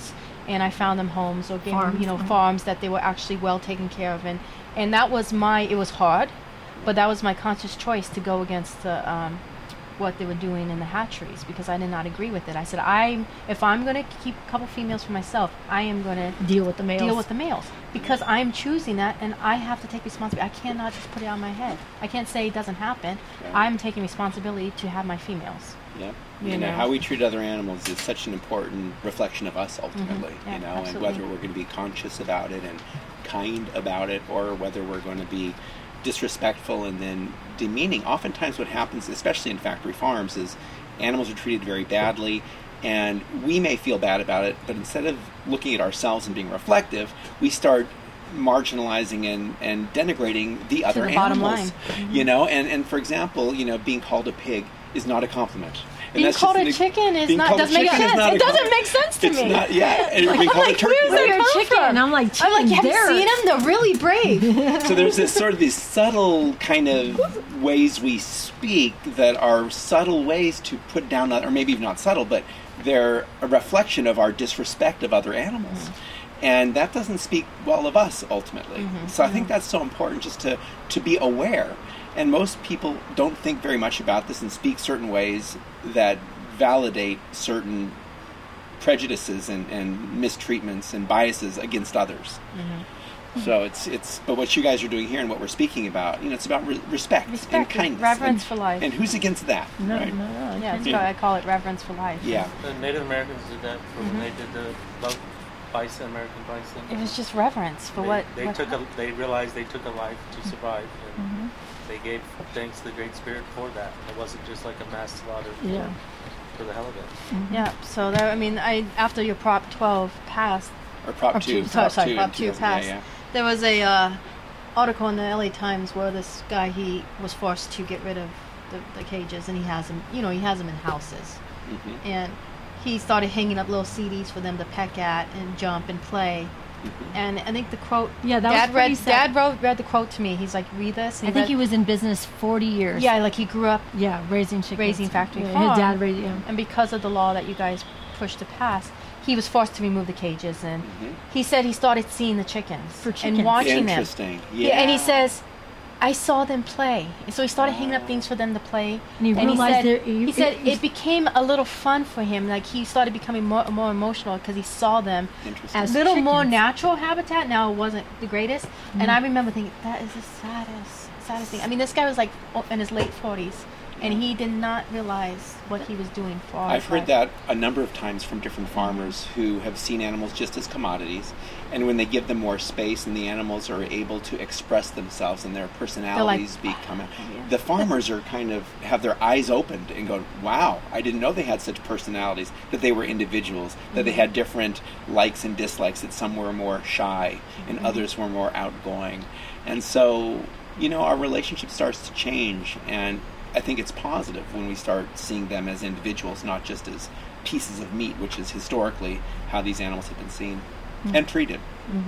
and I found them homes or gave them, Farms, you know, mhm. farms that they were actually well taken care of, and and that was my. It was hard, but that was my conscious choice to go against the. Um, what they were doing in the hatcheries, because I did not agree with it. I said, I if I'm going to keep a couple females for myself, I am going to Deal with the males. deal with the males, because I'm choosing that, and I have to take responsibility. I cannot just put it on my head. I can't say it doesn't happen. Yeah. I'm taking responsibility to have my females. Yeah. You You know, know. how we treat other animals is such an important reflection of us ultimately, Mm-hmm. Yeah, you know, absolutely. and whether we're going to be conscious about it and kind about it, or whether we're going to be disrespectful and then demeaning. Oftentimes what happens, especially in factory farms, is animals are treated very badly, and we may feel bad about it, but instead of looking at ourselves and being reflective, we start marginalizing and, and denigrating the other the bottom animals. line. You know, and, and for example, you know, being called a pig is not a compliment. And Being that's called just a an- chicken is being not called a doesn't make chicken is sense. not It a doesn't compliment. make sense to It's me. not, yeah, and being called a turkey. Where's right? your come chicken? from? I'm like, I'm like, chicken, have you they're- seen them? They're really brave. So there's this sort of these subtle kind of ways we speak that are subtle ways to put down, or maybe even not subtle, but they're a reflection of our disrespect of other animals. And that doesn't speak well of us ultimately. So I think that's so important, just to, to be aware. And most people don't think very much about this and speak certain ways that validate certain prejudices and, and mistreatments and biases against others. So it's it's but what you guys are doing here and what we're speaking about, you know, it's about re- respect, and Respect, kindness, reverence and, for life. and who's against that? No, right? no, no. Yeah, it's Yeah. called, I call it reverence for life. Yeah. The Native Americans did that for when they did the love bison, American bison. It was just reverence for they, what. they what took a, happened. they realized they took a life to survive, and Mm-hmm. they gave thanks to the Great Spirit for that. It wasn't just like a mass slaughter for, Yeah. for the hell of it. Yeah. So there, I mean, I after your Prop twelve passed, Or Prop or two, two, sorry, sorry, two, Prop in two two thousand, passed. yeah, yeah. There was a uh, article in the L A Times where this guy, he was forced to get rid of the, the cages, and he has them. You know, he has them in houses, Mhm. and he started hanging up little C Ds for them to peck at and jump and play. And I think the quote. Yeah, that was Dad pretty read. sad. Dad wrote read the quote to me. He's like, read this. I And think read- he was in business forty years. Yeah, like he grew up, Yeah, raising chickens. Raising factory yeah, farm. His dad raised, yeah. and because of the law that you guys pushed to pass, he was forced to remove the cages. And Mhm. he said he started seeing the chickens, For chickens. and watching them. Interesting. Yeah. Yeah, and he says, I saw them play. And so he started hanging up things for them to play. And he realized said, that he- he said he- it became a little fun for him. Like he started becoming more more emotional because he saw them Interesting. As a little more chickens. natural habitat. Now it wasn't the greatest. And I remember thinking, that is the saddest, saddest thing. I mean, this guy was like o- in his late forties, and he did not realize what he was doing for all I've his heard life. that a number of times from different farmers who have seen animals just as commodities, and when they give them more space and the animals are able to express themselves and their personalities become, the farmers are kind of have their eyes opened and go, wow, I didn't know they had such personalities, that they were individuals, that they had different likes and dislikes, that some were more shy and others were more outgoing. And so, you know, our relationship starts to change, and I think it's positive when we start seeing them as individuals, not just as pieces of meat, which is historically how these animals have been seen and treated.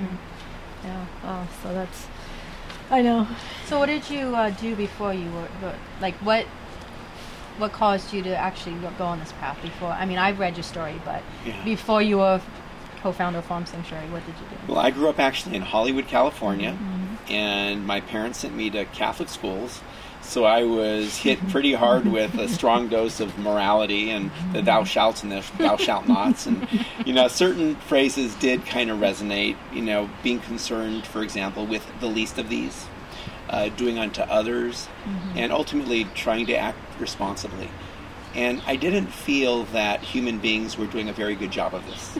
Yeah. Oh, so that's. I know. So what did you uh, do before you were, were like what? What caused you to actually go- go on this path? Before, I mean, I've read your story, but Yeah. before you were co-founder of Farm Sanctuary, what did you do? Well, I grew up actually in Hollywood, California, Mm-hmm. and my parents sent me to Catholic schools. So I was hit pretty hard with a strong dose of morality and the thou shalt and the thou shalt nots. And, you know, certain phrases did kind of resonate, you know, being concerned, for example, with the least of these, uh, doing unto others, and ultimately trying to act responsibly. And I didn't feel that human beings were doing a very good job of this.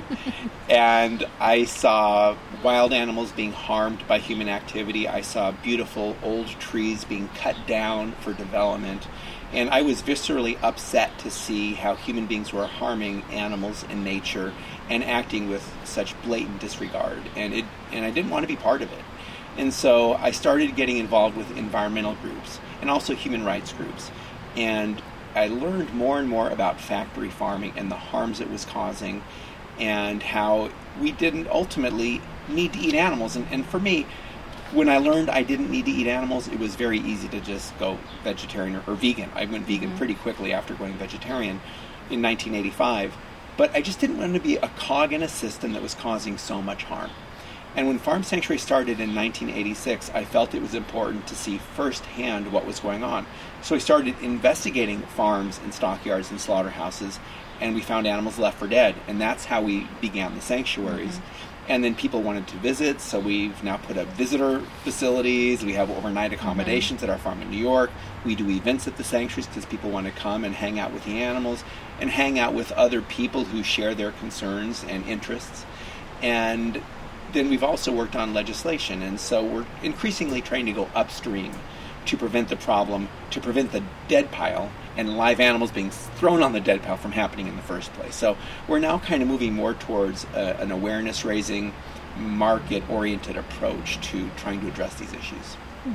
And I saw wild animals being harmed by human activity. I saw beautiful old trees being cut down for development. And I was viscerally upset to see how human beings were harming animals and nature and acting with such blatant disregard. And it and I didn't want to be part of it. And so I started getting involved with environmental groups and also human rights groups. And I learned more and more about factory farming and the harms it was causing, and how we didn't ultimately need to eat animals. And, and for me, when I learned I didn't need to eat animals, it was very easy to just go vegetarian or, or vegan. I went vegan pretty quickly after going vegetarian in nineteen eighty-five. but I just didn't want to be a cog in a system that was causing so much harm. And when Farm Sanctuary started in nineteen eighty-six, I felt it was important to see firsthand what was going on. So we started investigating farms and stockyards and slaughterhouses, and we found animals left for dead. And that's how we began the sanctuaries. Mm-hmm. And then people wanted to visit, so we've now put up visitor facilities. We have overnight accommodations mm-hmm. at our farm in New York. We do events at the sanctuaries because people want to come and hang out with the animals and hang out with other people who share their concerns and interests. And then we've also worked on legislation, and so we're increasingly trying to go upstream to prevent the problem, to prevent the dead pile and live animals being thrown on the dead pile from happening in the first place. So we're now kind of moving more towards uh, an awareness-raising, market-oriented approach to trying to address these issues. The,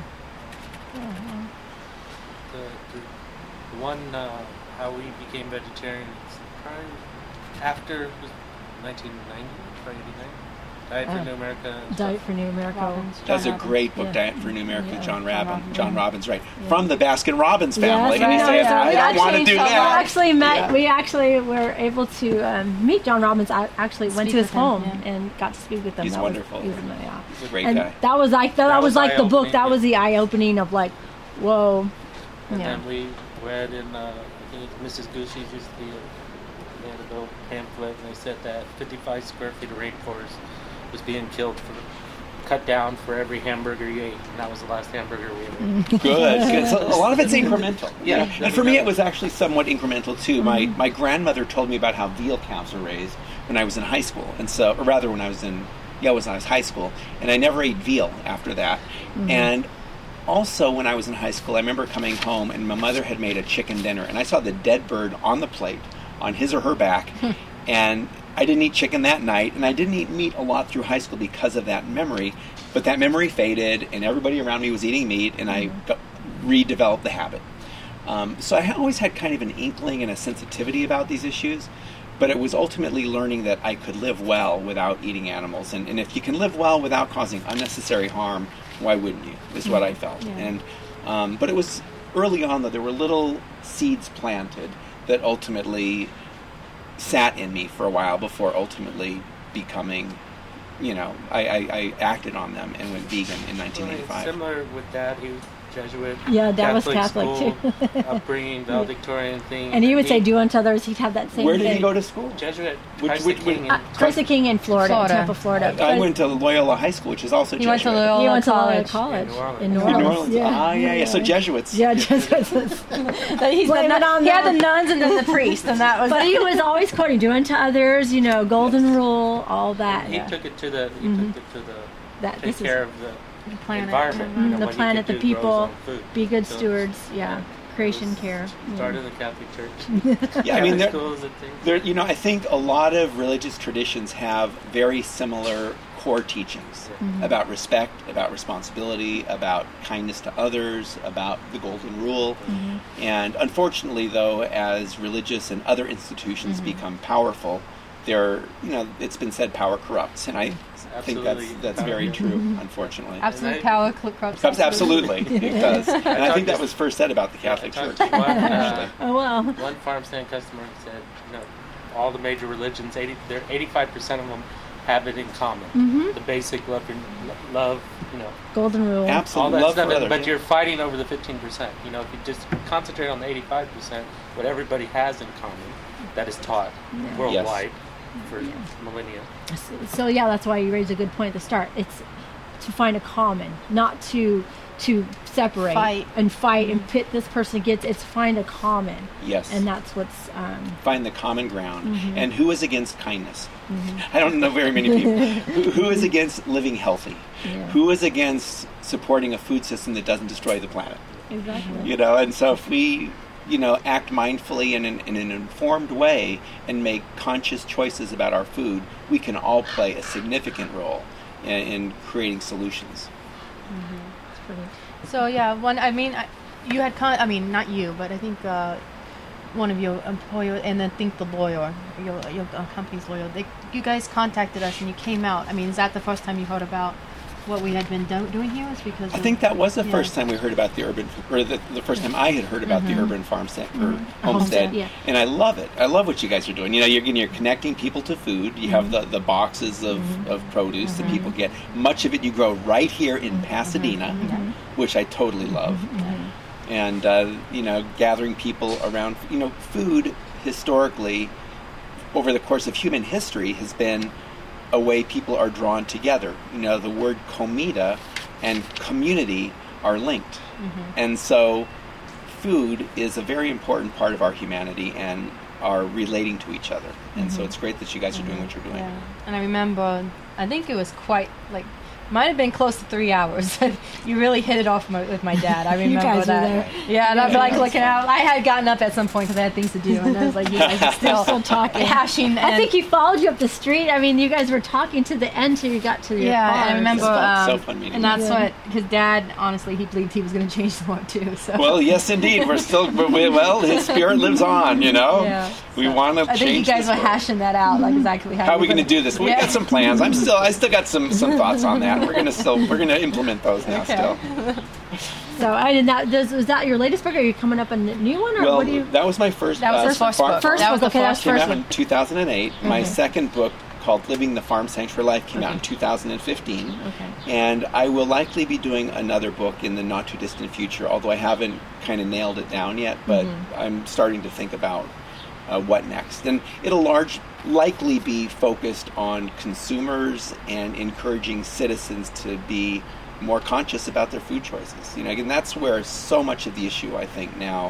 the, the one, uh, how we became vegetarians, probably after nineteen ninety, probably eighty-nine. Diet for Uh, New America. Diet for New America. Robbins. That's a John great book, Yeah. Diet for New America, Yeah. John John Robbins. Robbins. John Robbins, right. Yeah. From the Baskin-Robbins family. Yes, and he I says, know, I yeah. don't want to Actually, do so We that. actually met. Yeah. We actually were able to um, meet John Robbins. I actually went Speak to his with him, home yeah. and got to speak with him. He's that wonderful. Was, he was, yeah. He's a great And guy. that was like that, That was was like the book. eye-opening, That yeah. was the eye opening of like, whoa. And Yeah. then we read in, uh, I think Missus Goosey's used to be, a, they had a little pamphlet, and they said that fifty-five square feet of rainforest was being killed for, cut down for every hamburger you ate, and that was the last hamburger we ever ate. Good, good. So a lot of it's incremental. Yeah. And for me, it was actually somewhat incremental too. My my grandmother told me about how veal calves were raised when I was in high school, and so, or rather, when I was in yeah, it was when I was high school, and I never ate veal after that. Mm-hmm. And also, when I was in high school, I remember coming home and my mother had made a chicken dinner, and I saw the dead bird on the plate, on his or her back, and I didn't eat chicken that night, and I didn't eat meat a lot through high school because of that memory. But that memory faded, and everybody around me was eating meat, and I got, redeveloped the habit. Um, so I always had kind of an inkling and a sensitivity about these issues, but it was ultimately learning that I could live well without eating animals. And, and if you can live well without causing unnecessary harm, why wouldn't you, is what I felt. Yeah. And um, but it was early on that there were little seeds planted that ultimately sat in me for a while before ultimately becoming, you know, I, I, I acted on them and went vegan in nineteen eighty-five. Similar with Dad, he was Jesuit. Yeah, Dad was Catholic Catholic, school, too. upbringing, valedictorian thing. And he would say, "Do unto others." He'd have that same. Where did thing. he go to school? Jesuit. Which- Christ which- the King. which- Uh, Christ the King in Florida, Florida. Tampa, Florida. I went to Loyola High School, which is also He went to Jesuit. Loyola He went to Loyola College. College In New in Orleans. New In Orleans. New Orleans. Ah, yeah, yeah. So Jesuits. Yeah, Jesuits. That he's Blame the it nun- on he had the them. nuns and then the priest, and that was. But he was always quoting, "Do unto others," you know, golden rule, all that. He Yeah. took it to the. He Mhm. took it to the. That Take this is care of the the planet. environment. Mhm. You know, the what he planet, could the do, grow his people, own food. be good So, stewards. Yeah, creation it was- care. Started in the Catholic Church. Yeah, I mean, Catholic there, schools and things. there, you know, I think a lot of religious traditions have very similar core teachings Mm-hmm. about respect, about responsibility, about kindness to others, about the golden rule. Mm-hmm. And unfortunately, though, as religious and other institutions Mm-hmm. become powerful, they're, you know, it's been said power corrupts, and I think that's Absolutely. that's very true, unfortunately. Absolute And I- power cl- corrupts. Abs- Absolutely, it does. And I talked think that to- was first said about the Yeah, I Catholic talked Church. to one, actually. uh, Oh well. One farm stand customer said, you know, all the major religions, eighty, they're eighty-five percent of them have it in common. Mhm. The basic love, and love, you know, Golden rule. all Absolutely, that love stuff. for others. But you're fighting over the fifteen percent. You know, if you just concentrate on the eighty-five percent, what everybody has in common, that is taught Yeah. worldwide for millennia. So yeah, that's why you raised a good point at the start. It's to find a common, not to to separate Fight. and fight and pit this person against. It's find a common, Yes. and that's what's um, Find the common ground. Mm-hmm. And who is against kindness? I don't know very many people. who, who is against living healthy? Yeah. Who is against supporting a food system that doesn't destroy the planet? exactly. You know, and so if we, you know, act mindfully in an, in an informed way and make conscious choices about our food, we can all play a significant role in, in creating solutions. It's pretty- So yeah, one. I mean, I, you had con. I mean, not you, but I think uh, one of your employer, and then think the lawyer, your your uh, company's lawyer. They, you guys contacted us and you came out. I mean, is that the first time you heard about what we had been do- doing here was because I of, think that was the yeah. first time we heard about the urban, or the, the first time I had heard about Mm-hmm. the urban farm se- or Homestead, homestead. yeah. And I love it. I love what you guys are doing. You know, you're you're connecting people to food. You have the, the boxes of, of produce that people get. Much of it you grow right here in Pasadena, which I totally love. And uh, you know, gathering people around. You know, food historically, over the course of human history, has been a way people are drawn together. You know, the word comida and community are linked. Mm-hmm. And so food is a very important part of our humanity and are relating to each other. And mm-hmm. so it's great that you guys are doing what you're doing. Yeah. And I remember, I think it was quite, like, might have been close to three hours. You really hit it off my, with my dad. I remember You guys were that. there. Yeah, and I'd be like looking out. I had gotten up at some point because I had things to do, and I was like, you guys are still, Still talking. hashing. I and- think he followed you up the street. I mean, you guys were talking to the end till you got to your Yeah, car. and I remember, It's fun. So um, fun meeting and that's you. what his dad. Honestly, he believed he was going to change the world too. So. Well, yes, indeed. We're still, we, well, his spirit lives on, you know? Yeah. We want to I change think you guys this were world. hashing that out, like exactly how. How are you we were going to do this? We Yeah. got some plans. I'm still, I still got some, some thoughts on that. We're going to still, we're going to implement those now. Okay. Still. So, I did that. Does, was that your latest book? Or are you coming up with a new one, or Well, what do you? that was my first. That was uh, his first far- book. First that was book, the okay, that was first Came first out one. in two thousand eight. My second book, called Living the Farm Sanctuary Life, came out in two thousand fifteen. Okay. And I will likely be doing another book in the not too distant future, although I haven't kind of nailed it down yet, but I'm starting to think about uh, what next. And it'll large likely be focused on consumers and encouraging citizens to be more conscious about their food choices. You know, again, that's where so much of the issue, I think, now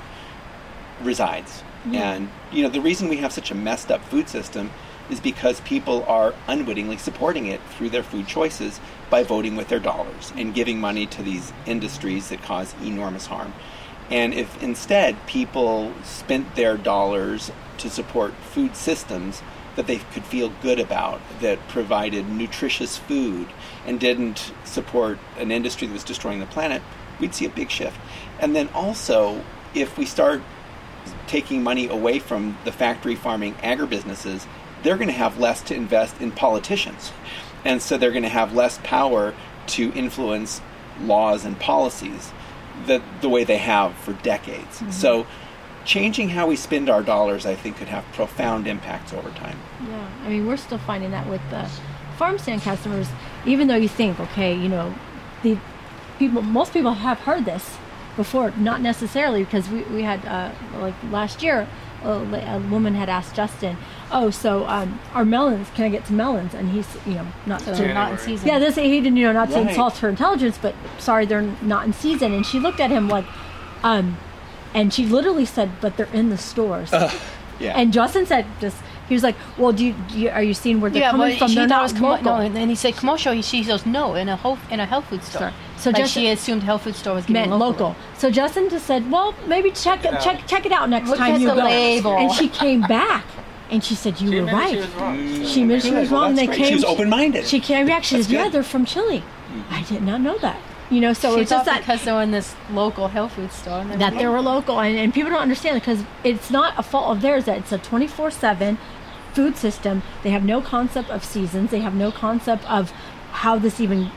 resides. And, you know, the reason we have such a messed up food system is because people are unwittingly supporting it through their food choices by voting with their dollars and giving money to these industries that cause enormous harm. And if instead people spent their dollars to support food systems that they could feel good about, that provided nutritious food and didn't support an industry that was destroying the planet, we'd see a big shift. And then also, if we start taking money away from the factory farming agribusinesses, they're going to have less to invest in politicians. And so they're going to have less power to influence laws and policies that the way they have for decades. Mm-hmm. So changing how we spend our dollars, I think, could have profound impacts over time. Yeah, I mean, we're still finding that with the farm stand customers, even though you think, okay, you know, the people, most people have heard this before, not necessarily, because we, we had, uh, like last year, a, a woman had asked Justin, oh, so um, our melons, can I get some melons? And he's, you know, not So to, they're not in season. yeah, this, he didn't, you know, not to Right. insult her intelligence, but sorry, they're not in season. And she looked at him like, um, and she literally said, but they're in the stores. Yeah. And Justin said, just he was like, well, do you, do you are you seeing where they're Yeah, coming but from? she They're thought it not was commo- local. no, and then he said commercial. He, she goes, no, in a health in a health food store. Store. So like just- she assumed health food store was giving meant local. local. So Justin just said, well, maybe check it, check check it out next Look time at you the go. label. And she came back, and she said, you She were admitted right. she was wrong. She admitted she was Well, wrong. that's They great. came. She was open-minded. She came back. She That's said, yeah, good. they're from Chile. I did not know that. You know, so She it's just thought that because they were in this local health food store. And that they were local, and, and people don't understand because it's not a fault of theirs that it's a twenty-four seven food system. They have no concept of seasons. They have no concept of how this even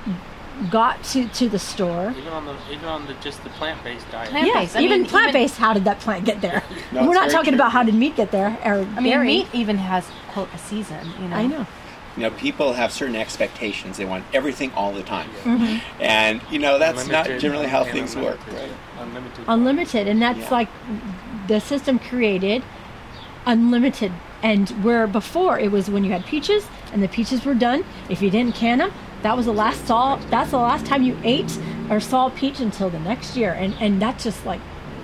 got to, to the store. Even on the even on the just the plant based diet. Plant- Yes, Plant-based. I even mean, plant-based. How did that plant get there? No, We're it's not very talking true. about how did meat get there. Or I mean, dairy. meat even has quote a season. You know. I know. You know, people have certain expectations. They want everything all the time. Mm-hmm. And, you know, that's not Unlimited generally how and things work, unlimited. right? Unlimited. Unlimited, and that's Yeah. like the system created unlimited. And where before it was when you had peaches and the peaches were done, if you didn't can them, that was the last saw. That's the last time you ate or saw a peach until the next year, and and that's just like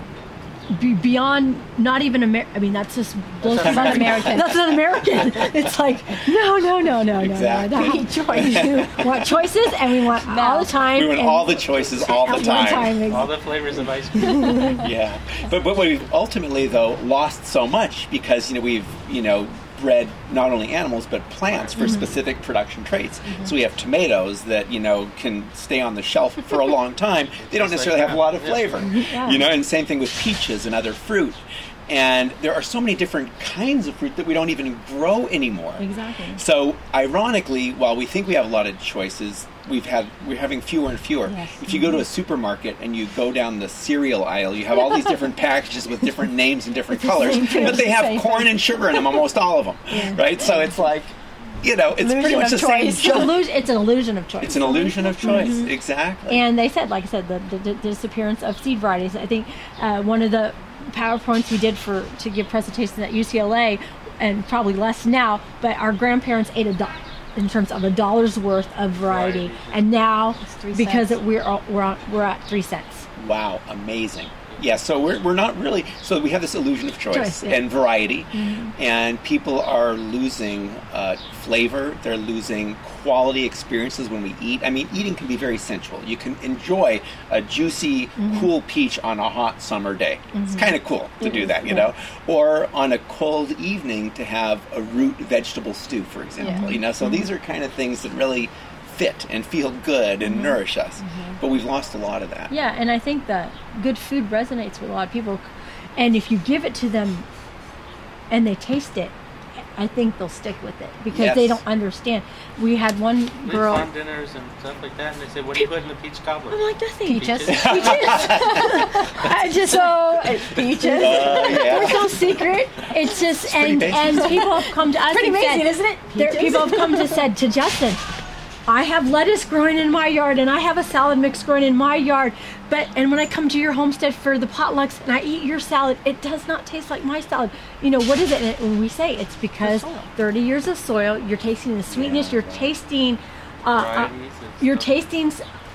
be beyond not even Amer- I mean, that's just blows That's not American. That's not American. It's like no, no, no, no, Exactly. no, no. We need choice. We want choices, and we want all the time. We want and all the choices all the at one time. All the flavors of ice cream. Yeah, but but we've ultimately though lost so much because you know we've you know bred not only animals but plants for specific production traits. So we have tomatoes that you know can stay on the shelf for a long time. They don't Just necessarily like have a lot of that. flavor, Yeah. you know. And same thing with peaches and other fruit. And there are so many different kinds of fruit that we don't even grow anymore. Exactly. So, ironically, while we think we have a lot of choices, we've had we're having fewer and fewer. Yes. If you go to a supermarket and you go down the cereal aisle, you have all these different packages with different names and different colors, same thing. but they It's the have same corn thing. and sugar in them, almost all of them, Yeah. right? So it's like, you know, it's pretty Illusion much the of same. choice. It's, an illusion, it's an illusion of choice. It's an illusion of choice, exactly. And they said, like I said, the, the, the disappearance of seed varieties. I think uh, one of the PowerPoints we did for to give presentations at U C L A, and probably less now, but our grandparents ate a do- in terms of a dollar's worth of variety, Variety. and now three because cents. it, we're all- we're on, we're at three cents. Wow, amazing. Yeah, so we're, we're not really, so we have this illusion of choice, Choice, yeah. and variety, and people are losing uh, flavor, they're losing quality experiences when we eat. I mean, eating can be very sensual. You can enjoy a juicy, cool peach on a hot summer day. It's kind of cool to It do is, that, you yeah. know? Or on a cold evening to have a root vegetable stew, for example, Yeah. you know? So these are kind of things that really fit and feel good and nourish us. But we've lost a lot of that. Yeah, and I think that good food resonates with a lot of people, and if you give it to them and they taste it, I think they'll stick with it because Yes. they don't understand. We had one We girl. had farm dinners and stuff like that, and they said, "What do you put in the peach cobbler?" I'm like, nothing. Peaches. Peaches. I just So it peaches. Uh, yeah. There's no secret. It's just pretty and basic. and people have come to us Pretty and amazing, said, isn't it? there, Peaches. people have come to said to Justin, I have lettuce growing in my yard and I have a salad mix growing in my yard, but and when I come to your homestead for the potlucks and I eat your salad, it does not taste like my salad. You know, what is it? And when we say it's because soil. thirty years of soil, you're tasting the sweetness, Yeah. you're tasting uh, uh, Varieties and you're stuff. tasting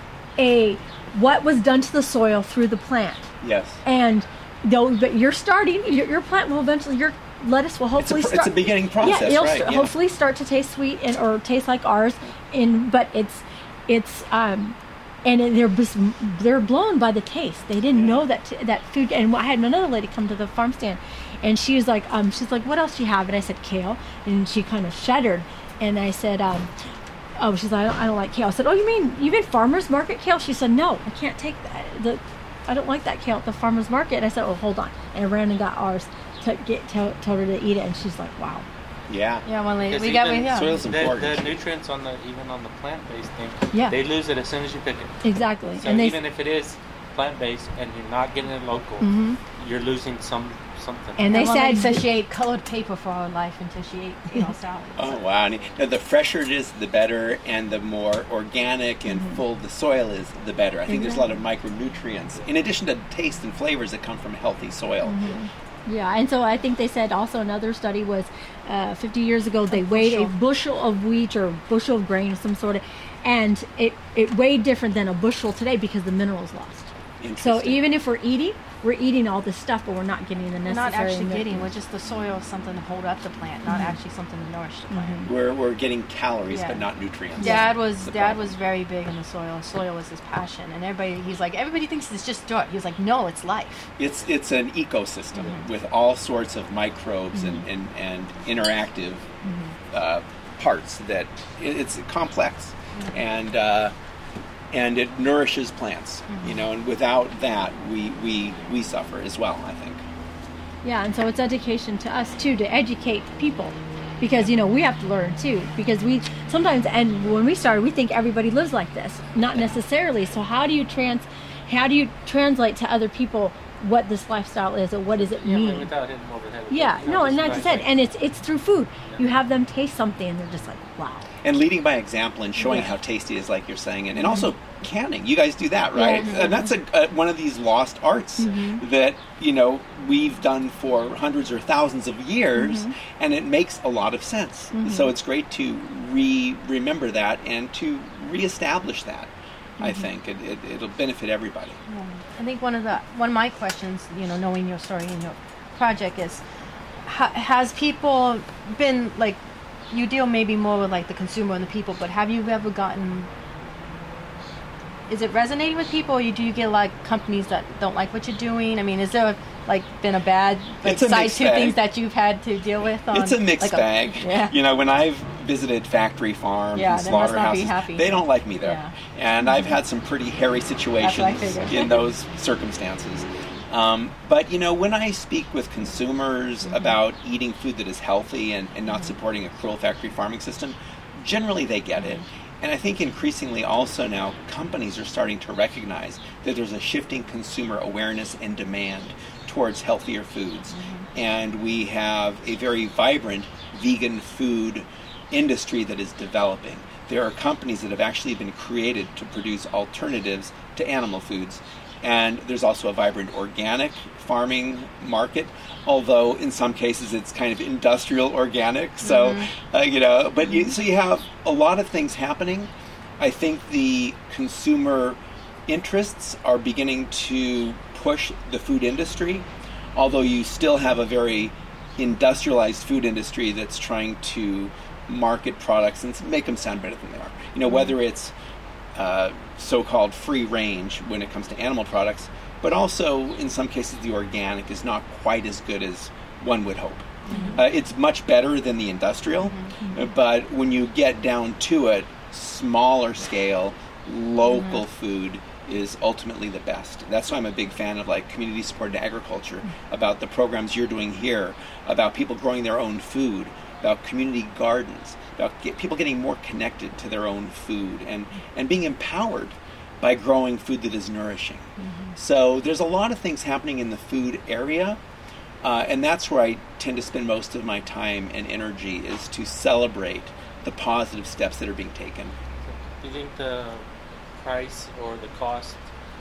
a what was done to the soil through the plant. Yes. And though, but you're starting, your, your plant will eventually, your lettuce will It's a, hopefully pr- start. it's a beginning process, yeah, it'll right? st- yeah. hopefully start to taste sweet and or taste like ours. In but it's it's um, and they're just, they're blown by the taste. They didn't know that t- that food. And I had another lady come to the farm stand, and she was like, um, she's like, what else do you have? And I said kale, and she kind of shuddered, and I said, um. Oh, she's like, I don't, I don't like kale. I said, oh, you mean you mean farmer's market kale? She said, no, I can't take that. The, I don't like that kale at the farmer's market. And I said, oh, hold on. And I ran and got ours to get tell, told her to eat it, and she's like, wow. Yeah. Yeah, well, we, Because we got we even yeah. soil's The, important. the nutrients on the even on the plant-based thing, Yeah. they lose it as soon as you pick it. Exactly. So and they even if it is plant-based and you're not getting it local, you're losing some something. and they And Mama said said she ate colored paper for her life until she ate kale salad. Oh wow! And now, the fresher it is, the better, and the more organic and full the soil is, the better. I think there's a lot of micronutrients in addition to taste and flavors that come from healthy soil. yeah, and so I think they said also another study was uh, fifty years ago they weighed a bushel of wheat or a bushel of grain of some sort of, and it it weighed different than a bushel today because the minerals lost. So Interesting. even if we're eating, we're eating all this stuff, but we're not getting the We're necessary. not actually nutrients. getting. We're just the soil is something to hold up the plant, not actually something to nourish the plant. we're we're getting calories, Yeah. but not nutrients. Dad was The Dad problem. was very big in the soil. Soil was his passion, and everybody he's like everybody thinks it's just dirt. He was like, no, it's life. It's it's an ecosystem with all sorts of microbes and, and, and interactive uh, parts that it, it's complex and uh, and it nourishes plants. You know, and without that, we, we we suffer as well. I think. Yeah, and so it's education to us too, to educate people, because you know we have to learn too. Because we sometimes, and when we started, we think everybody lives like this, not necessarily. So how do you trans, how do you translate to other people what this lifestyle is, or what does it Yeah, mean? without hitting them over the head. with Yeah, it, you no, know, and just like I by said, saying- and it's it's through food. You have them taste something, and they're just like, wow. And leading by example and showing Yeah. how tasty it is, like you're saying, and, and also canning. You guys do that, right? Yeah. And that's a, a, one of these lost arts that you know we've done for hundreds or thousands of years, and it makes a lot of sense. So it's great to re remember that and to reestablish that. I think it, it, it'll benefit everybody. I think one of the one of my questions, you know, knowing your story and your project is, ha, has people been like, you deal maybe more with like the consumer and the people, but have you ever gotten? Is it resonating with people, or you, do you get like companies that don't like what you're doing? I mean, is there like been a bad like It's a side mixed to bag. things that you've had to deal with? On, It's a mixed like bag. yeah. You know, when I've visited factory farms Yeah, and they must not be slaughterhouses, happy. they don't like me there. Yeah. And I've had some pretty hairy situations figured. in those circumstances. Um, but, you know, when I speak with consumers Mm-hmm. about eating food that is healthy and, and not supporting a cruel factory farming system, generally they get it. And I think increasingly also now companies are starting to recognize that there's a shifting consumer awareness and demand towards healthier foods. Mm-hmm. And we have a very vibrant vegan food industry that is developing. There are companies that have actually been created to produce alternatives to animal foods. And there's also a vibrant organic farming market, although in some cases it's kind of industrial organic. So, mm-hmm. uh, you know, but you, so you have a lot of things happening. I think the consumer interests are beginning to push the food industry, although you still have a very industrialized food industry that's trying to market products and make them sound better than they are. You know, mm-hmm. whether it's uh, so-called free range when it comes to animal products, but also in some cases the organic is not quite as good as one would hope. Mm-hmm. Uh, it's much better than the industrial, mm-hmm. but when you get down to it, smaller scale, local mm-hmm. food is ultimately the best. That's why I'm a big fan of like community supported agriculture, mm-hmm. about the programs you're doing here, about people growing their own food, about community gardens, about get, people getting more connected to their own food and, and being empowered by growing food that is nourishing. Mm-hmm. So there's a lot of things happening in the food area, uh, and that's where I tend to spend most of my time and energy, is to celebrate the positive steps that are being taken. Do you think the price or the cost,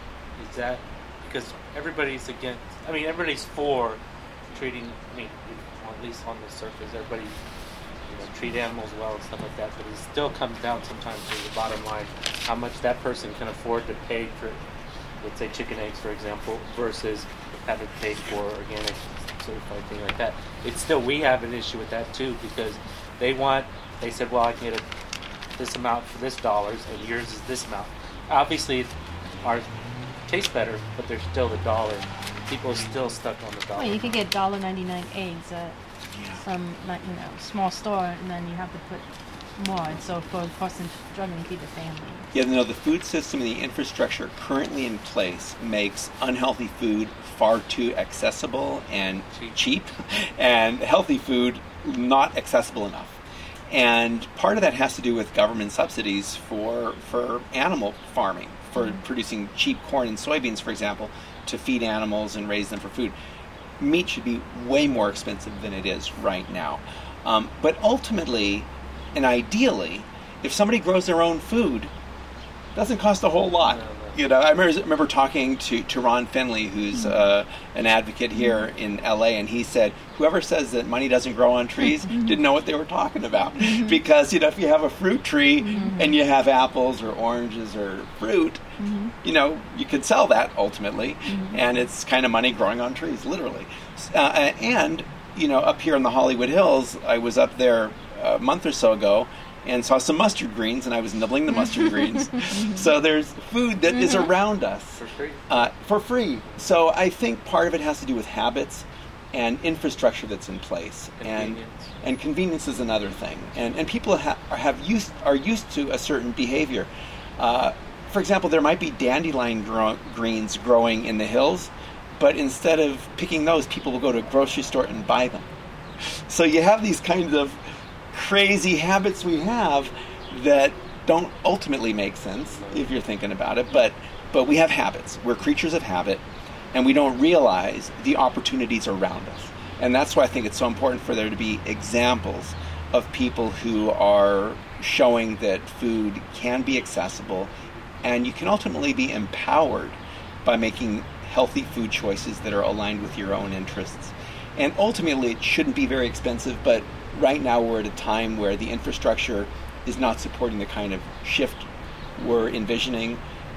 is that, because everybody's against, I mean, everybody's for treating, I mean, at least on the surface, everybody, you know, treat animals well and stuff like that, but it still comes down sometimes to the bottom line, how much that person can afford to pay for, let's say, chicken eggs, for example, versus having to pay for organic certified thing like that. It's still, we have an issue with that too, because they want, they said, well, I can get a, this amount for this dollars, and yours is this amount. Obviously, ours tastes better, but there's still the dollar. People are still stuck on the dollar. Well, you can get one dollar ninety-nine eggs at some, like, you know, small store, and then you have to put more. And so for the person struggling to feed the family. Yeah, no, the food system and the infrastructure currently in place makes unhealthy food far too accessible and cheap, and healthy food not accessible enough. And part of that has to do with government subsidies for for animal farming, for mm-hmm. producing cheap corn and soybeans, for example, to feed animals and raise them for food. Meat should be way more expensive than it is right now. Um, but ultimately, and ideally, if somebody grows their own food, it doesn't cost a whole lot. You know, I remember, remember talking to, to Ron Finley, who's uh, an advocate here in L A, and he said, whoever says that money doesn't grow on trees didn't know what they were talking about. Because, you know, if you have a fruit tree mm-hmm. and you have apples or oranges or fruit, mm-hmm. you know, you could sell that ultimately, mm-hmm. and it's kind of money growing on trees, literally. Uh, and, you know, up here in the Hollywood Hills, I was up there a month or so ago, and saw some mustard greens, and I was nibbling the mustard greens. So there's food that mm-hmm. is around us. For free. Uh, for free. So I think part of it has to do with habits and infrastructure that's in place. Convenience. And and convenience is another thing. And and people ha- have used are used to a certain behavior. Uh, for example, there might be dandelion gro- greens growing in the hills, but instead of picking those, people will go to a grocery store and buy them. So you have these kinds of crazy habits we have that don't ultimately make sense if you're thinking about it, but but we have habits. We're creatures of habit, and we don't realize the opportunities around us. And that's why I think it's so important for there to be examples of people who are showing that food can be accessible, and you can ultimately be empowered by making healthy food choices that are aligned with your own interests. And ultimately, it shouldn't be very expensive, but right now we're at a time where the infrastructure is not supporting the kind of shift we're envisioning,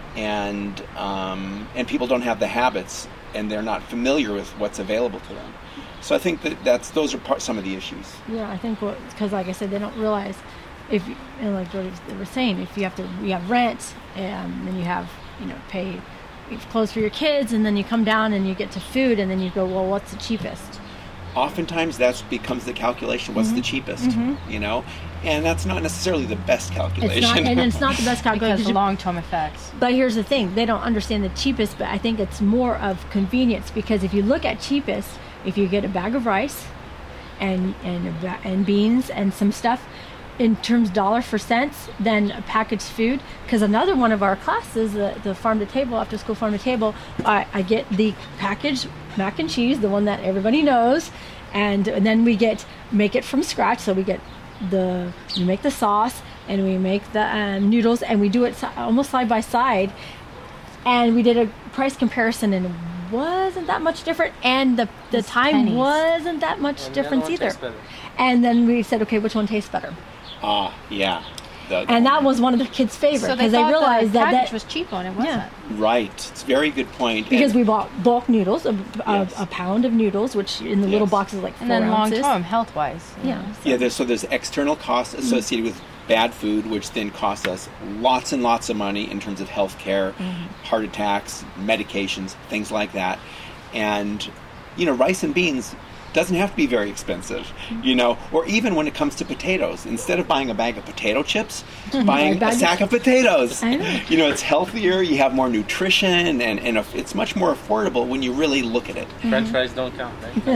and um, and people don't have the habits, and they're not familiar with what's available to them. So I think that that's those are part, some of the issues. Yeah, I think what, because like I said, they don't realize if, you, and like what they were saying, if you have to, you have rent, and then you have, you know, pay clothes for your kids, and then you come down and you get to food, and then you go, well, what's the cheapest? Oftentimes that becomes the calculation. What's mm-hmm. the cheapest? Mm-hmm. You know, and that's not necessarily the best calculation. It's not, and it's not the best calculation because of long-term effects. But here's the thing: they don't understand the cheapest. But I think it's more of convenience, because if you look at cheapest, if you get a bag of rice, and and a ba- and beans and some stuff, in terms dollar for cents than packaged food. Because another one of our classes, the, the farm to table, after school farm to table, I, I get the packaged mac and cheese, the one that everybody knows, and, and then we get make it from scratch. So we get the we make the sauce and we make the um, noodles, and we do it si- almost side by side. And we did a price comparison, and it wasn't that much different, and the the It's time pennies. wasn't that much And the other difference one either. tastes better. And then we said, okay, which one tastes better? Ah, yeah. The- And that was one of the kids' favorite So they because they, thought realized the that, package that was cheaper, and it wasn't. Yeah. Right. It's a very good point. because And- we bought bulk noodles, a, a, Yes. a pound of noodles, which in the little Yes. boxes like four And then long ounces. term, health wise. Yeah. Yeah, there's, so there's external costs associated with bad food, which then costs us lots and lots of money in terms of health care, heart attacks, medications, things like that. And, you know, rice and beans doesn't have to be very expensive, you know, or even when it comes to potatoes, instead of buying a bag of potato chips, buying Bag a of- sack of potatoes. I know. You know, it's healthier, you have more nutrition, and, and it's much more affordable when you really look at it. French fries don't count, right?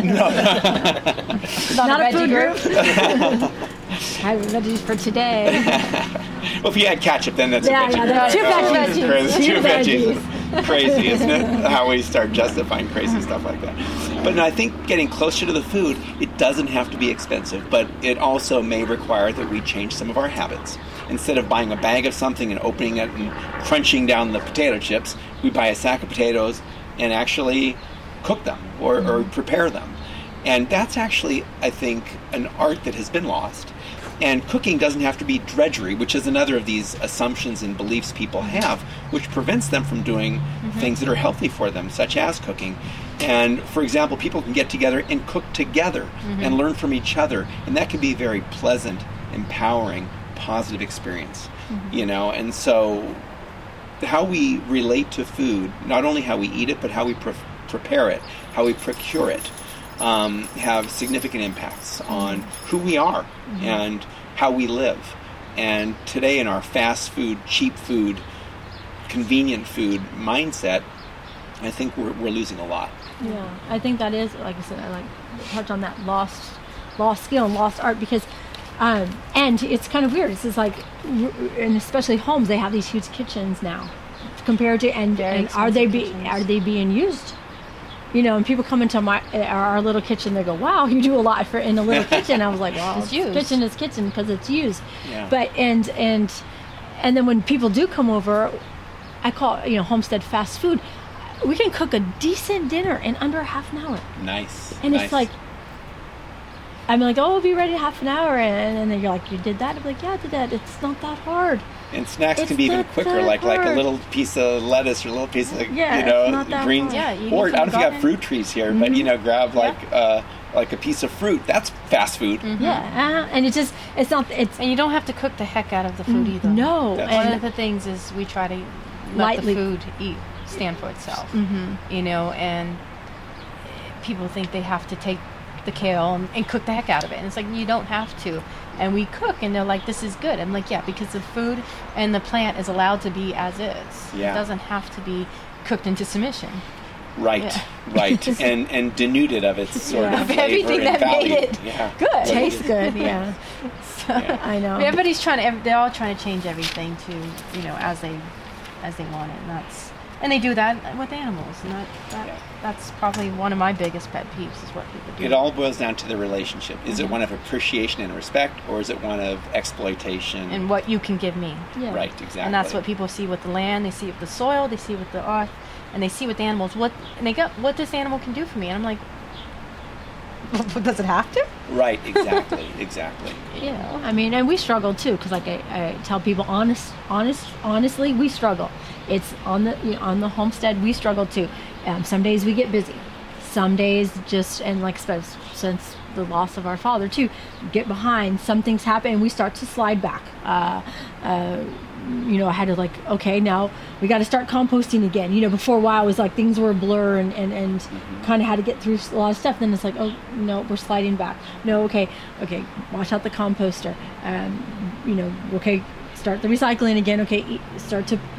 Not, Not a a food veggie group. I have veggies for today. Well, if you add ketchup, then that's Yeah, a veggie. yeah, that's two Oh, veggies. crazy. Two Two veggies. Crazy, isn't it? How we start justifying crazy stuff like that. But no, I think getting closer to the food, it doesn't have to be expensive, but it also may require that we change some of our habits. Instead of buying a bag of something and opening it and crunching down the potato chips, we buy a sack of potatoes and actually cook them or, or prepare them. And that's actually, I think, an art that has been lost. And cooking doesn't have to be drudgery, which is another of these assumptions and beliefs people have, which prevents them from doing things that are healthy for them, such as cooking. And, for example, people can get together and cook together and learn from each other. And that can be a very pleasant, empowering, positive experience, you know. And so how we relate to food, not only how we eat it, but how we pre- prepare it, how we procure it, Um, have significant impacts on who we are and how we live. And today in our fast food, cheap food, convenient food mindset, I think we're, we're losing a lot. Yeah, I think that is, like I said, I like to touch on that lost, lost skill and lost art because, um, and it's kind of weird. It's just like, and especially homes, they have these huge kitchens now, compared to, and, Very and are they expensive be, kitchens. are they being used? You know, and people come into my our little kitchen, they go, "Wow, you do a lot for in a little kitchen." I was like, "Well, It's used. kitchen is kitchen because it's used." Yeah. But and and and then when people do come over, I call it, you know, homestead fast food. We can cook a decent dinner in under half an hour, Nice. and nice. it's like, I'm like, "Oh, it'll be ready in half an hour," and, and then you're like, "You did that?" I'm like, "Yeah, I did that." It's not that hard. And snacks It's can be even not quicker, that like like a hard. little piece of lettuce or a little piece of Yeah, you know it's not that greens. hard. Yeah, you or need I from don't know if you have garden. fruit trees here, but you know, grab like uh, like a piece of fruit. That's fast food. Yeah, uh, and it's just it's not it's And you don't have to cook the heck out of the food either. no, That's One and of the things is we try to let Lightly. the food eat stand for itself. You know, and people think they have to take the kale and, and cook the heck out of it. And it's like, you don't have to. And we cook and they're like, this is good. I'm like, yeah, because the food and the plant is allowed to be as is. Yeah. It doesn't have to be cooked into submission. Right, Yeah. right, and and denuded of its sort Yeah. of Of flavor everything and that made value. it Yeah. good. tastes good. Yeah, So, I know. Everybody's trying to, ev- they're all trying to change everything to, you know, as they, as they want it. And that's, and they do that with animals. And that, that Yeah. that's probably one of my biggest pet peeves is what people do. It all boils down to the relationship. Is it one of appreciation and respect, or is it one of exploitation? And what you can give me. Yeah. Right, exactly. And that's what people see with the land, they see with the soil, they see with the earth, and they see with the animals. What and they go, what this animal can do for me? And I'm like, does it have to? Right, exactly, exactly. You know, I mean, and we struggle too, because like I, I tell people, honest, honest, honestly, we struggle. It's on the you know, on the homestead, we struggle too. Um, some days we get busy, some days just and like sp- since the loss of our father too, get behind. Some things happen, and we start to slide back. Uh, uh, you know, I had to like, okay, now we got to start composting again. You know, before a while it was like things were a blur and, and, and kind of had to get through a lot of stuff. Then it's like, oh, no, we're sliding back. No, okay, okay, wash out the composter. Um, you know, okay, start the recycling again. Okay, eat, start to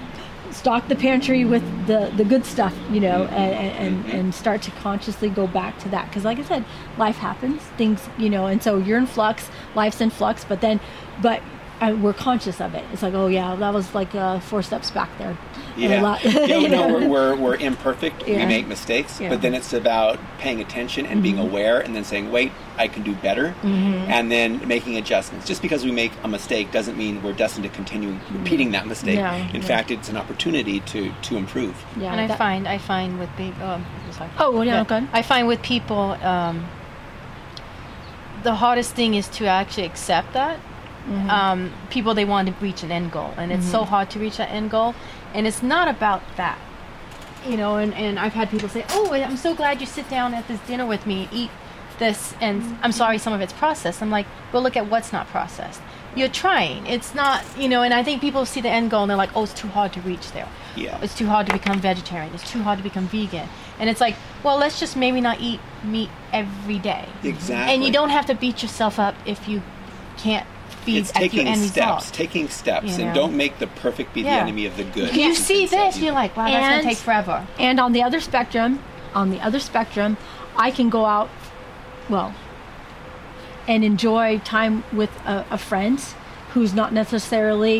stock the pantry with the, the good stuff, you know, and, and, and start to consciously go back to that. Because like I said, life happens, things, you know, and so you're in flux, life's in flux, but then, but uh, we're conscious of it. It's like, oh yeah, that was like uh, four steps back there. Yeah, lot, you know, you know? We're, we're, we're imperfect, Yeah. we make mistakes, Yeah. but then it's about paying attention and being aware and then saying, wait, I can do better, and then making adjustments. Just because we make a mistake doesn't mean we're destined to continue repeating that mistake. No, In no. fact, it's an opportunity to, to improve. Yeah, And I that- find I find with people. Oh, I'm sorry. Oh, well, yeah, go ahead. I find with people, um, the hardest thing is to actually accept that. Mm-hmm. Um, people, they want to reach an end goal, and it's so hard to reach that end goal. And it's not about that, you know. And, and I've had people say, "Oh, I'm so glad you sit down at this dinner with me, eat this," and Mm-hmm. I'm sorry, some of it's processed. I'm like, well, look at what's not processed. You're trying. It's not, you know. And I think people see the end goal and they're like, "Oh, it's too hard to reach there. Yeah. It's too hard to become vegetarian. It's too hard to become vegan." And it's like, well, let's just maybe not eat meat every day. Exactly. And you don't have to beat yourself up if you can't feed It's at your taking end steps, result. taking steps, You know? and don't make the perfect be the Yeah. enemy of the good. You as see it's been said. this, you're like, wow, that's And- gonna take forever. And on the other spectrum, on the other spectrum, I can go out, well, and enjoy time with a, a friend who's not necessarily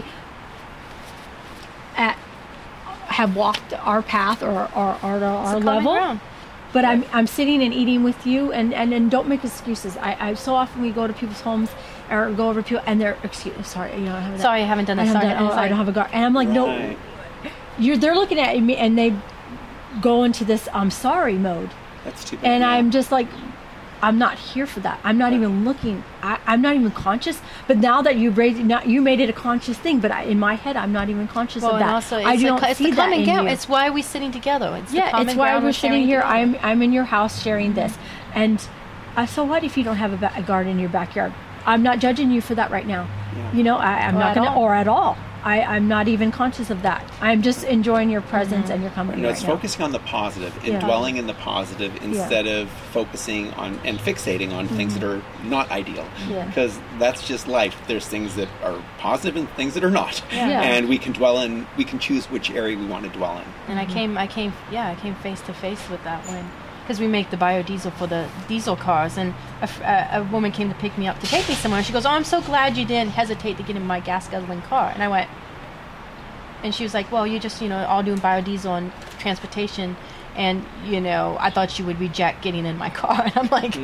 at have walked our path or, or, or our, It's a our common level. ground. But I'm I'm sitting and eating with you, and, and, and don't make excuses. I, I so often we go to people's homes or go over to people, and they're excuse sorry, you know, I haven't Sorry, I haven't done I that. haven't Sorry, done- oh, sorry. I don't have a guard, and I'm like, no, Right. you're they're looking at me and they go into this I'm sorry mode, That's too bad. and yeah. I'm just like, I'm not here for that. I'm not even looking. I, I'm not even conscious. But now that you raised, not, you made it a conscious thing. But I, in my head, I'm not even conscious Well, of and that. also, I it's, don't a, it's see the that common in ground. you. It's why we're sitting together. It's the Yeah, common it's why ground we're sharing sitting here. together. I'm I'm in your house sharing this, and uh, so what if you don't have a, ba- a garden in your backyard? I'm not judging you for that right now. Yeah. You know, I, I'm Or not at gonna all. or at all. I, I'm not even conscious of that. I'm just enjoying your presence and your company No, right it's now. focusing on the positive and Yeah. dwelling in the positive instead of focusing on and fixating on things that are not ideal. Yeah. Because that's just life. There's things that are positive and things that are not. Yeah. And we can dwell in, we can choose which area we want to dwell in. And I came, I came, yeah, I came face to face with that when, because we make the biodiesel for the diesel cars, and a, f- a- a woman came to pick me up to take me somewhere. And she goes, "Oh, I'm so glad you didn't hesitate to get in my gas guzzling car." And I went, and she was like, "Well, you're just, you know, all doing biodiesel and transportation, and you know, I thought you would reject getting in my car." And I'm like,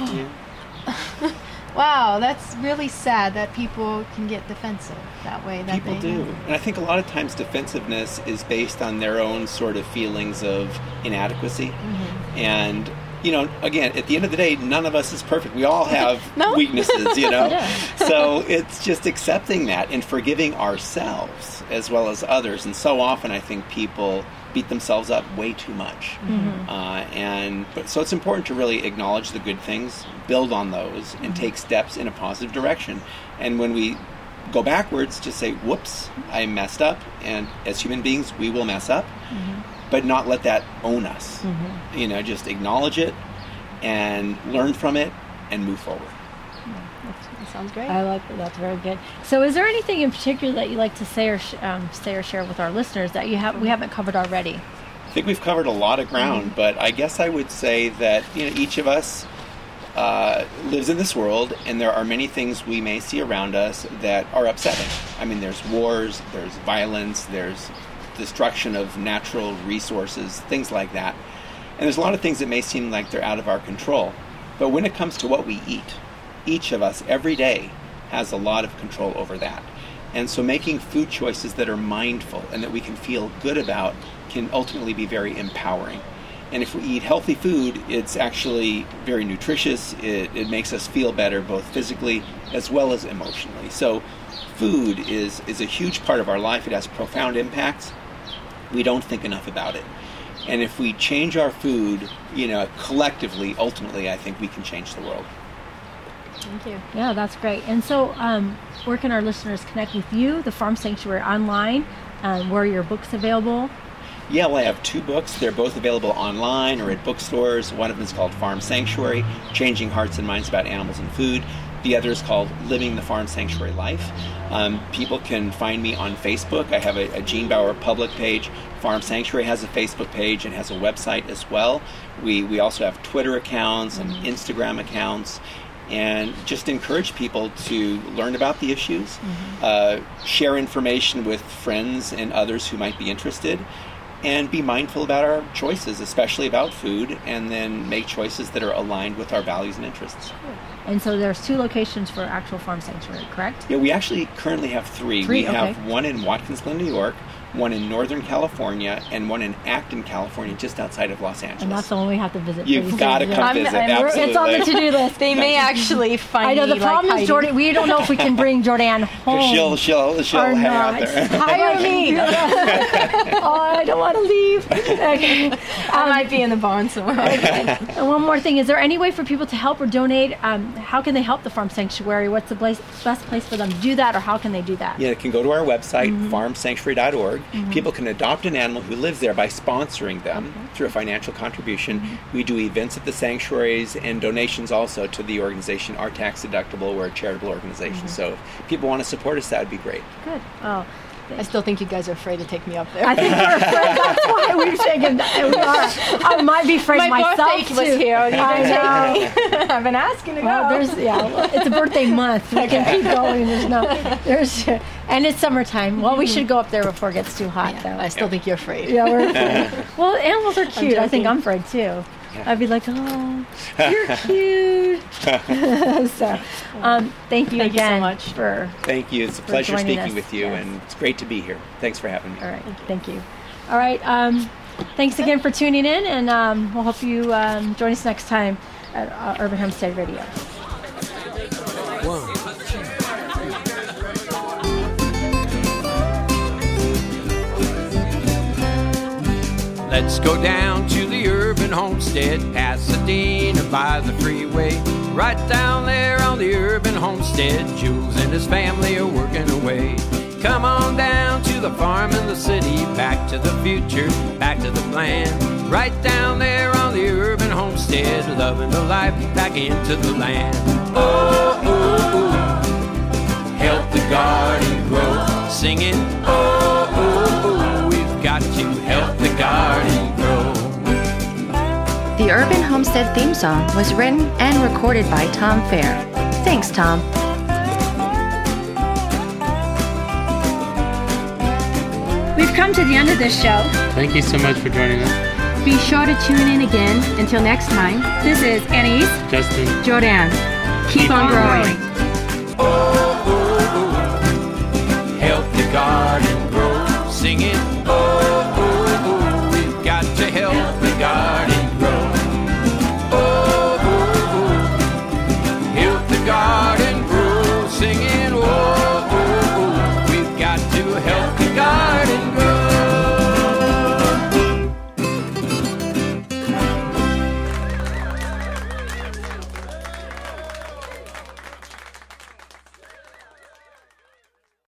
wow, that's really sad that people can get defensive that way. That People they, do. And I think a lot of times defensiveness is based on their own sort of feelings of inadequacy. Mm-hmm. And, you know, again, at the end of the day, none of us is perfect. We all have No. weaknesses, you know? Yeah. So it's just accepting that and forgiving ourselves as well as others. And so often I think people beat themselves up way too much. Mm-hmm. Uh, and but so it's important to really acknowledge the good things, build on those, and Mm-hmm. take steps in a positive direction. And when we go backwards, just say, whoops, I messed up. And as human beings, we will mess up, Mm-hmm. but not let that own us. You know, just acknowledge it and learn from it and move forward. That sounds great. I like that. That's very good. So, is there anything in particular that you like to say or sh- um, say or share with our listeners that you have we haven't covered already? I think we've covered a lot of ground, but I guess I would say that, you know, each of us uh, lives in this world, and there are many things we may see around us that are upsetting. I mean, there's wars, there's violence, there's destruction of natural resources, things like that. And there's a lot of things that may seem like they're out of our control. But when it comes to what we eat, each of us every day has a lot of control over that. And so making food choices that are mindful and that we can feel good about can ultimately be very empowering. And if we eat healthy food, it's actually very nutritious. It, it makes us feel better both physically as well as emotionally. So food is, is a huge part of our life. It has profound impacts. We don't think enough about it. And if we change our food, you know, collectively, ultimately, I think we can change the world. Thank you. Yeah, that's great. And so, um, where can our listeners connect with you, the Farm Sanctuary online? Um, where are your books available? Yeah, well, I have two books. They're both available online or at bookstores. One of them is called Farm Sanctuary, Changing Hearts and Minds About Animals and Food. The other is called Living the Farm Sanctuary Life. Um, people can find me on Facebook. I have a, a Gene Bauer public page. Farm Sanctuary has a Facebook page and has a website as well. We we also have Twitter accounts and Instagram accounts, and just encourage people to learn about the issues, mm-hmm. uh, share information with friends and others who might be interested, and be mindful about our choices, especially about food, and then make choices that are aligned with our values and interests. And so there's two locations for actual Farm Sanctuary, correct? Yeah, we actually currently have three. Three, we okay. have one in Watkins Glen, New York, one in Northern California, and one in Acton, California, just outside of Los Angeles. And that's the one we have to visit. You've got to come I'm- visit, I'm- absolutely. It's on the to-do list. They may actually find I know the me, problem like, is Jordan. We don't know if we can bring Jordan home. She'll, she'll, she'll or hang not. out there. Hire me. Oh, I don't want to leave. Okay. I Um, might be in the barn somewhere. and one more thing: is there any way for people to help or donate? Um, how can they help the Farm Sanctuary? What's the place, best place for them to do that, or how can they do that? Yeah, they can go to our website, Mm-hmm. farm sanctuary dot org. People can adopt an animal who lives there by sponsoring them through a financial contribution. Mm-hmm. We do events at the sanctuaries and donations also to the organization are tax deductible. We're a charitable organization. Mm-hmm. So if people want to support us, that would be great. Good. Oh. I still think you guys are afraid to take me up there. I think we're afraid. That's why we've taken. We are. I might be afraid My myself birthday was too. here. You I didn't take know. me. I've been asking to go. Well, there's yeah. Well, it's a birthday month. We can keep going. There's no. There's and it's summertime. Well, we should go up there before it gets too hot, though. I still think you're afraid. Yeah, we're afraid. Well, animals are cute. I think joking. I'm afraid too. Yeah. I'd be like, oh, you're cute. so, um, thank you Thank you so again much. for. Thank you. It's a For pleasure joining speaking us, with you, yes. and it's great to be here. Thanks for having me. All right, thank you. All right, um, thanks again for tuning in, and um, we'll hope you um, join us next time at uh, Urban Homestead Radio. Let's go down to the Urban Homestead, Pasadena by the freeway. Right down there on the Urban Homestead, Jules and his family are working away. Come on down to the farm in the city, back to the future, back to the plan. Right down there on the Urban Homestead, loving the life back into the land. Oh, oh, oh, help the garden grow. Singing, oh, oh, oh, we've got to help the garden grow. The Urban Homestead theme song was written and recorded by Tom Fair. Thanks, Tom. We've come to the end of this show. Thank you so much for joining us. Be sure to tune in again. Until next time, this is Anise, Justin. Jordan. Keep, Keep on, on growing. Oh, oh, oh, help the garden grow. Singing, oh.